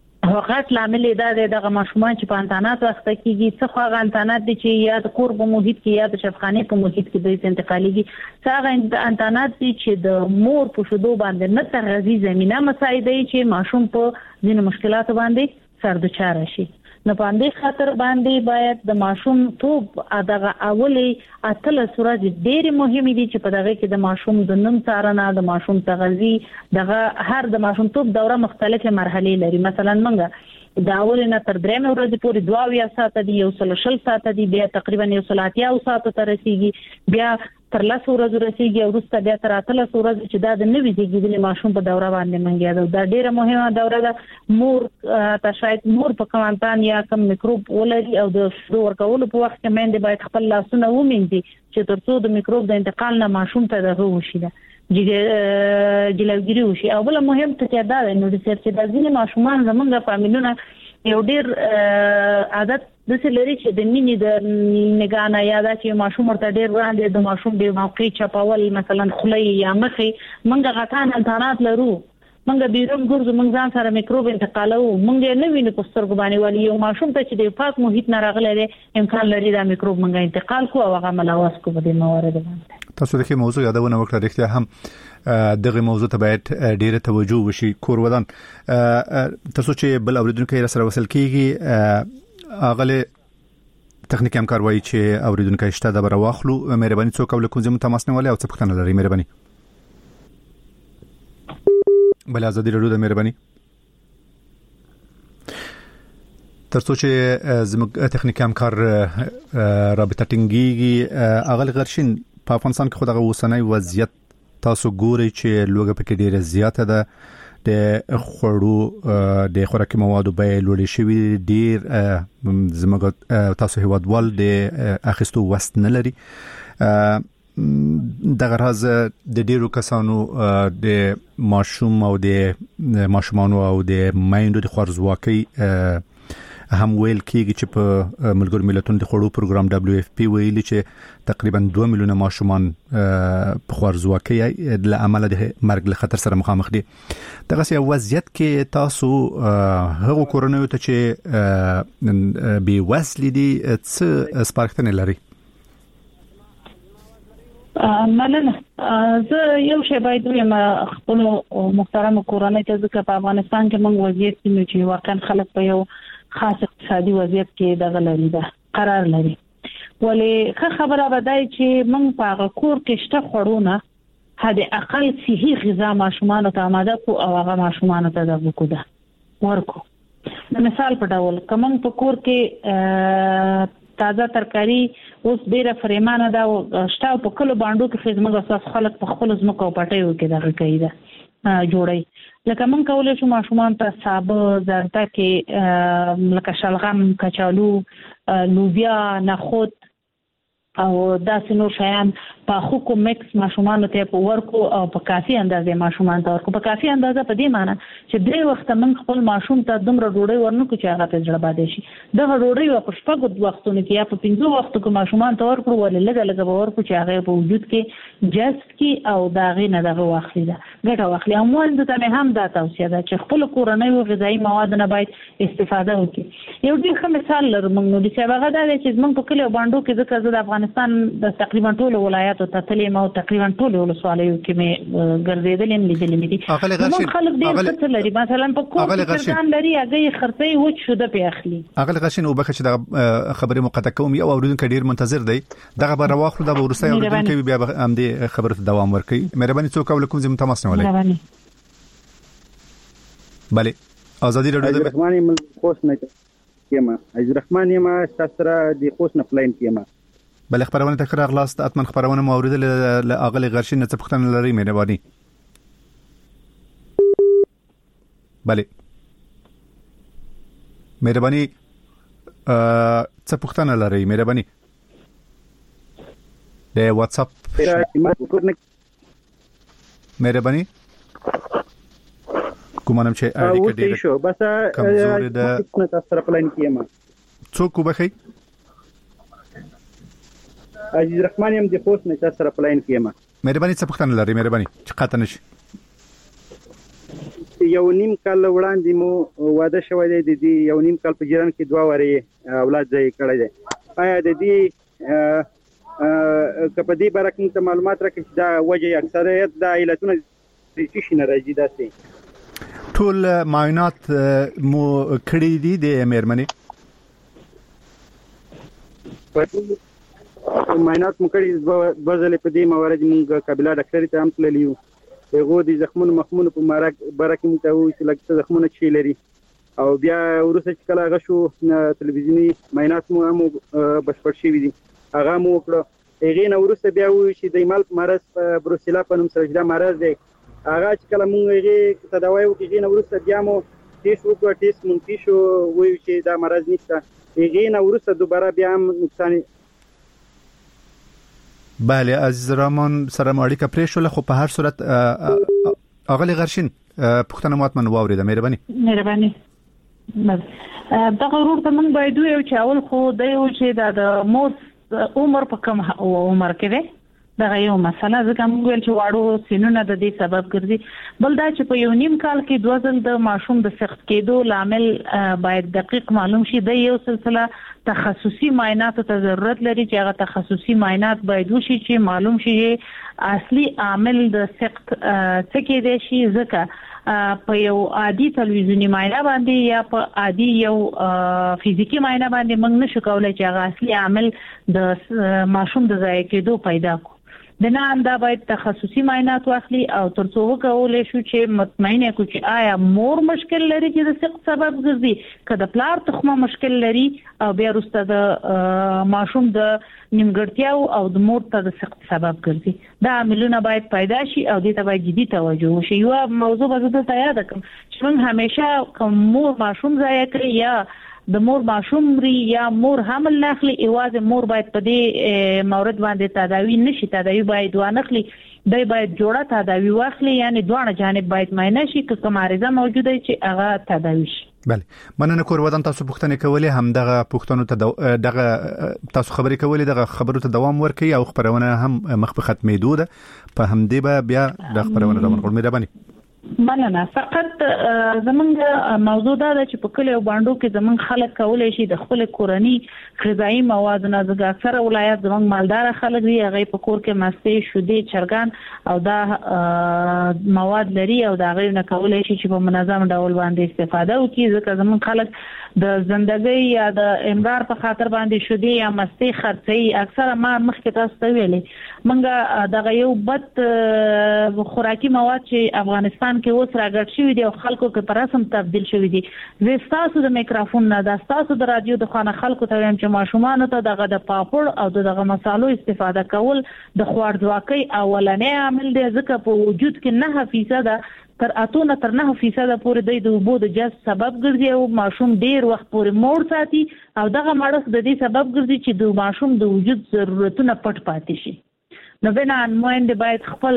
هغه لامل دا دی دغه ماشومان چې په انتانات وخت کېږي څه هغه انتانات دي چې یا د کور په محیط کې یا د شفخانې په محیط کې دوی انتقالېږي، څه هغه انتانات دي چې د مور په شیدو باندې نه تغذیه زمينه مساعده چې ماشوم په ځینې مشکلات باندې سر دچار شي. نو په دې خاطر باندې باید د ماشوم توپ دغه اولي اتل صورت ډېری مهمه دي چې په دغه کې د ماشوم د نوم څارنه، د ماشوم تغذیه، دغه هر د ماشوم توپ دوره مختلفه مرحله لري. مثلا منګه دا اول نه تر درېمه ورځې پورې دوه اویا ساعته دي، یو سل شل ساعته دي، بیا تقریبا یو سل اتیا ساعته ته رسیږي، بیا تر لس ورځې رسیږي او وروسته بیا تر اتلس ورځې چې دا د نوي زیږیدلي ماشوم په دوره باندې منګیا ده. دا ډیره مهمه دوره ده. مور ته شاید مور په کوم انتان یا کوم میکروب ولري او د شیدو ورکولو په وخت کې میندې باید خپل لاسونه ومینځي چې ترڅو د میکروب د انتقال نه ماشوم ته دغه وشي ده جلوګیری وشي. او بل مهم څه دا دی نو چې د ځینې ماشومان زمونږ فامیلونه یو ډیر عادت د څه لري چې د مینې د نگانه یاد چې ماشوم ورته ډیر وړاندې د ماشوم د موقع چپاول مثلا خلی یا مخې منګه غټان انتانات لرو، منګه بیرون ګرځو، منګ ځان سره میکروب انتقالو، منګه نه ویني په سترګو باندې ولی یو ماشوم ته چې د پاک محیط نه راغلی دی امکان لري دا میکروب منګه انتقال کو او هغه ملوث کو په دې موارد باندې. تاسو د کې موضوع یادونه وکړه، رښتیا هم دغه موضوع ته باید ډیره توجه وشي. کور ودان تاسو چې بل اوریدونکو سره وصل کیږي اغله تخنیکی همکار وایي چې اوریدونکو شته د بر واخلو مهرباني څوک ول کوم زمو تماس نه ولې او څه پختنه لري مهرباني بل ازادي لرو د مهرباني ترڅو چې زموږ تخنیکی همکار رابطه ټینګيږي اغل غرشین په افغانستان کې خو دغه وسنۍ وضعیت تاسو ګورئ چې لوګه پکې ډیره زیاته ده، د خوړو د خوراکي موادو بیه لوړې شوې ډیر زموږ تاسو هیوادوال د اخیستو وست نه لري دغه راز د ډیرو کسانو د ماشوم او د ماشومانو او د مایندو د خورزواکۍ هم ویل کېږي چې په ملګرو ملتونو د خوړو پروګرام دبليو اف پی ویلي چې تقریبا دوه میلیونه ماشومان په خورزواکۍ له امله د مرګ له خطر سره مخامخ دي دغه سي وضعیت کې تاسو هغه کورونو ته چې بي وسل دي څه سپارښتنه لري مننه زه یو شی باید وایم خپل محترم کورنۍ ته ځکه په افغانستان کې موږ وضعیت کې چې واقعا خلک په یو خاص اقتصادي وضعیت کې دغه لري دا قرار لري ولې ښه خبره بدای چې موږ په هغه کور کې شته خورونه هدا اقل صحي غذا ماشومان ته آماده کو او هغه ماشومان ته دغه کو ده ورکو د مثال په ډول کوم په کور کې تازه ترکاری اوس ډیره فریمانه دا شته په کلو باندې کې خدمت اساس خلک په خپل ځمکو پټیو کې دغه کوي دا جوړي لکه مونږ کولای شو ماشومان ته سابه زرده کې لکه شلغم کچالو لوبیا نخود او داسې نور شیان په خو کو مکس ماشومان ته په ورکو او په کافي اندازې ماشومان ته ورکو په کافي اندازه په دې معنی چې درې وخت من خپل ماشوم ته دومره ډوډۍ ورنکو چې هغه ته ځړ باندې شي دغه ډوډۍ په شپږ وختونو کې یا په پنځو وختو کې ماشومان ته ورکو ولې لږه لږه به ورکو چې هغه په وجود کې جذب کی او داغه نه دغه واخلي دا ګټه واخلي اموال د ته هم دا توصیه ده چې خپل کورنۍ او غذایی مواد نه باید استفاده وکړي یو ډیر ښه مثال لرم نو د څه هغه دا چې موږ په کلیو باندې کې ځکه د افغانستان د تقریبا ټول ولایاتو ته تلې مو تقریبا ټول ولسوالیو کې مې ګرځېدل لیدل مې دي نو خلک ډېر څه لري مثلا په کوم ځان لري هغه خرڅي و چې شوده په اخلي اغل غشن او بخښ د خبرې مقطع کوم یو اوریدونکو ډېر منتظر دی دغه به راوخلو د ورسته اوریدونکو بیا هم دې خبره دوام ورکړي مهرباني څوک ولیکم زم تماس نه ولای بله ازادي رادیو د رحماني من خوش نه کېما عز رحماني ما تاسو د خوش نه پلاین کېما بل خبرونه تکرار لاست اتمن خبرونه مورید له اغل غرشین نه څه لري مهرباني بله مهرباني څه پوښتنه لري مهرباني د واتس اپ مهرباني کومنم چې اړیکه ډیره شو بس کمزوري ده تاسو سره پلان کیما څوک وبخي عزیز رحمان يم د خوست نه تاسو سره پلاین کیما مهرباني څه پوښتنه لري مهرباني چې قاطع نشي یو نیم کال وړاندې مو واده شوی دی د دې یو نیم کال په جریان کې دوه واره اولاد ځای کړی دی آیا د دې کپه دې برکه ته معلومات راکړي دا وجه اکثریت د علتونو چې شي نه راځي داسې ټول معاینات مو کړی دي د مېرمنې معاینات مو کړی بازل په دې موارد موږ قابلیت ډاکټر ته هم تللیو هغه د زخمونو مخمونو په مرګ برکه مو ته وایي چې لکه زخمونه چي لري او بیا ورسره چې کله هغه شو تلویزیونی معاینات مو هم بشپړ شي دي هغه مو وکړه هغه نو ورسره بیا وایي چې د ایمال مرض بروسیلا په نوم سره دا مرض دی هغه چې کله مونږ هغه تداوی وکړو نو ورسره بیا مو ټیسټ وکړو ټیسټ مونږ شو وایي چې دا مرض نشته هغه نو ورسره دوباره بیا هم نقصان بله عزیز رحمان سره اړیکه پرې شو خو په هر صورت اغلی غرشین پښتنه مات من واوري د مهرباني مهرباني دا غرور ته من باید یو چې اول خو د یو چې د موت عمر په کم عمر کې دی دا یو مسله ځکه موږ ویل چې واړو سینونه د دې سبب ګرځي بل دا چې په یو نیم کال کې دوه ځل د ماشوم د سخت کېدو لامل باید دقیق معلوم شي د یو سلسله تخصصي معاینات ته ضرورت لري چې هغه تخصصي معاینات باید وشي چې معلوم شي اصلي عامل د سخت څه کې دی شي ځکه په یو عادي تلویزیونی معاینه باندې یا په عادي یو فزیکی معاینه باندې موږ نشو کولای چې هغه اصلي عامل د ماشوم د ضایع کېدو پیدا کو د نه دا باید تخصصي معاینات واخلي او ترڅو وکولای شو چې مطمئنه کو چې آیا مور مشکل لري چې د سقط سبب ګرځي کله پلار تخمه مشکل لري او بیا وروسته د ماشوم د نیمګړتیاو او د مور ته د سقط سبب ګرځي دا عاملونه باید پیدا شي او دې ته باید جدي توجه وشي. یو موضوع به زه ته یاد کړم چې موږ همیشه کوم مور ماشوم ضایع کوي یا د مور ماشوم ری یا مور حمل نخلي ایواز مور باید په دې مورد باندې تداوی نشي تداوی باید وانخلي دای باید جوړه تداوی واخلي یعنی دوه جانب باید معاینه شي که کوم عارضه موجوده چې هغه تداوی شي. بله مننه کور ودان تاسو پوښتنه کولې هم دغه پوښتنو ته دغه تاسو خبرې کولې دغه خبرو ته دوام ورکړي او خبرونه هم مخ په ختمېدو ده په همدې به بیا د خبرونه روان کول مې رباني مننه. فقط زمونږ موضوع دا ده چې په کلیو باندې کې زمونږ خلک کولای شي د خپل کورنی غذایی مواد نه زګ اکثره ولایت زمونږ مالدار خلک دی هغه په کور کې مستې شودې چرګان او دا مواد لري او دا غیر نه کولای شي چې په منظم ډول باندې استفاده وکړي ځکه زمونږ خلک د زندګۍ یا د امرار په خاطر باندې شودې یا مستې خرڅي اکثره ما مخکې تاسو ته ویلې منګه دغه یو بد خوراکي مواد چې افغانستان کې اوس راګړ شوی دی او خلکو کې پر رسم تبديل شوی دی. زه تاسو د میکروفون نه د تاسو د رادیو د خانه خلکو ته وایم چې ماشومان ته دغه د پاپړ او دغه مصالو استفاده کول د خوارځواکۍ اولنې عامل دی ځکه په وجود کې نه فیصد تر اتونه تر نه فیصد پورې د اوبو د جذب سبب ګرځي او ماشوم ډیر وخت پورې موړ ساتي او دغه مړس د دې سبب ګرځي چې د ماشوم د وجود ضرورتونه پټ پاتې شي. نو بنان موږ باید خپل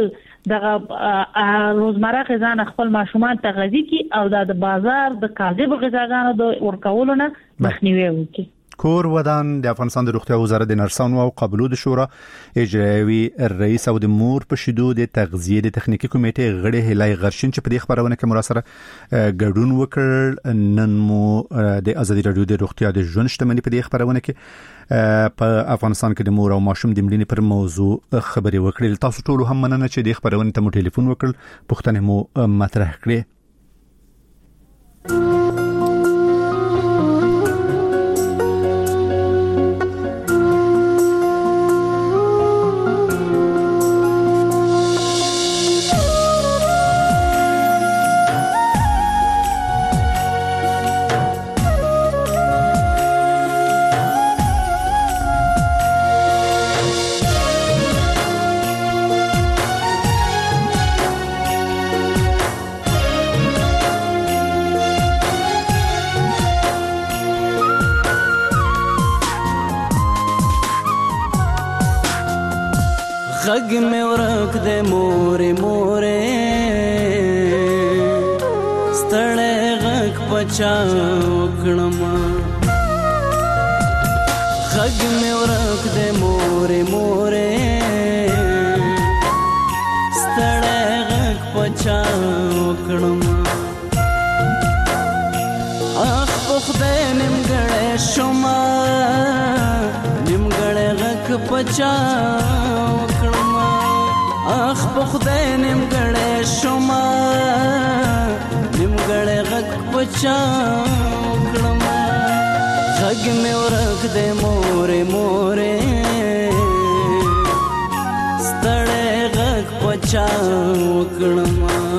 دغه روزمره غذا خپل ماشومان ته غذي کی او د بازار د کاذب غذاګانو د ورکولو نه مخنیوي وکړي. کور ودان د افغانستان د روغتیا وزارت د نرسانو او قابلو د شورا اجرایوي رئیس او د مور په شیدو د تغذیه د تخنیکی کمیټې غړي هلای غرشین چې په دې خبرونه کې مراسره ګډون وکړ. نن مو د ازادي رادیو د روغتیا د ژوند شتمنۍ په دې خبرونه کې په افغانستان کې د مور او ماشوم د مړینې پر موضوع خبرې وکړې. تاسو ټول هم مننه چې د خبرونه ته مو ټلیفون وکړ پوښتنه مو مطرح کړې. غږ مې ورک دې مورې مورې ستړی غږ پچا وکړم غږ مې ورک دې مورې مورې ستړی غږ پچا وکړم اخ په خدای نیمګړی شومه نیمګړی غږ پچا اخ په خدای نیمګړی شومه نیمګړی غږ پچا وکړم غږ مې ورک دی مورې مورې ستړی غږ پچا وکړم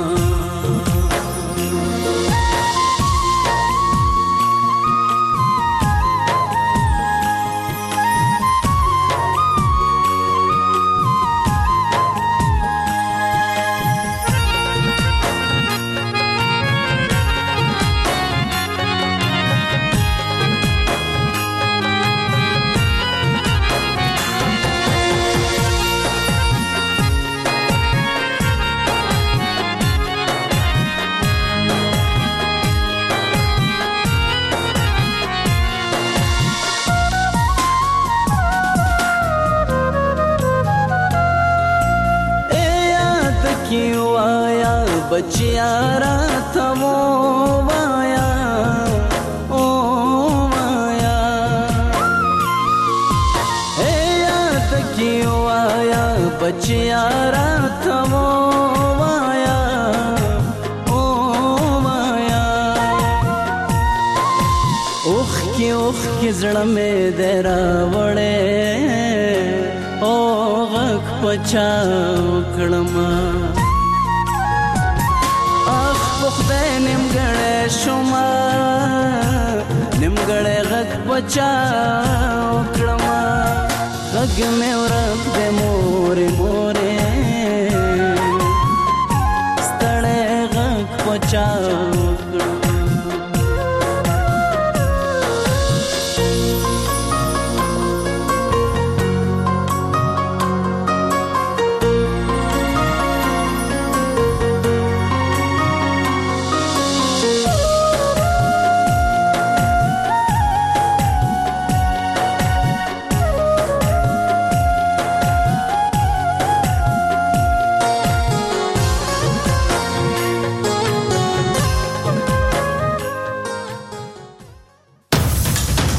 बचिया रात वो माया ओ माया ए याद क्यों आया बचिया रात वो माया ओ माया उख की उख की जड़ में देरा वड़े ओ गख پچاو کړم اخ خدای نیمګړې شوما نیمګړې غږ پچاو کړم غږ مې ورک دې مورې مورې ستړې غږ پچاو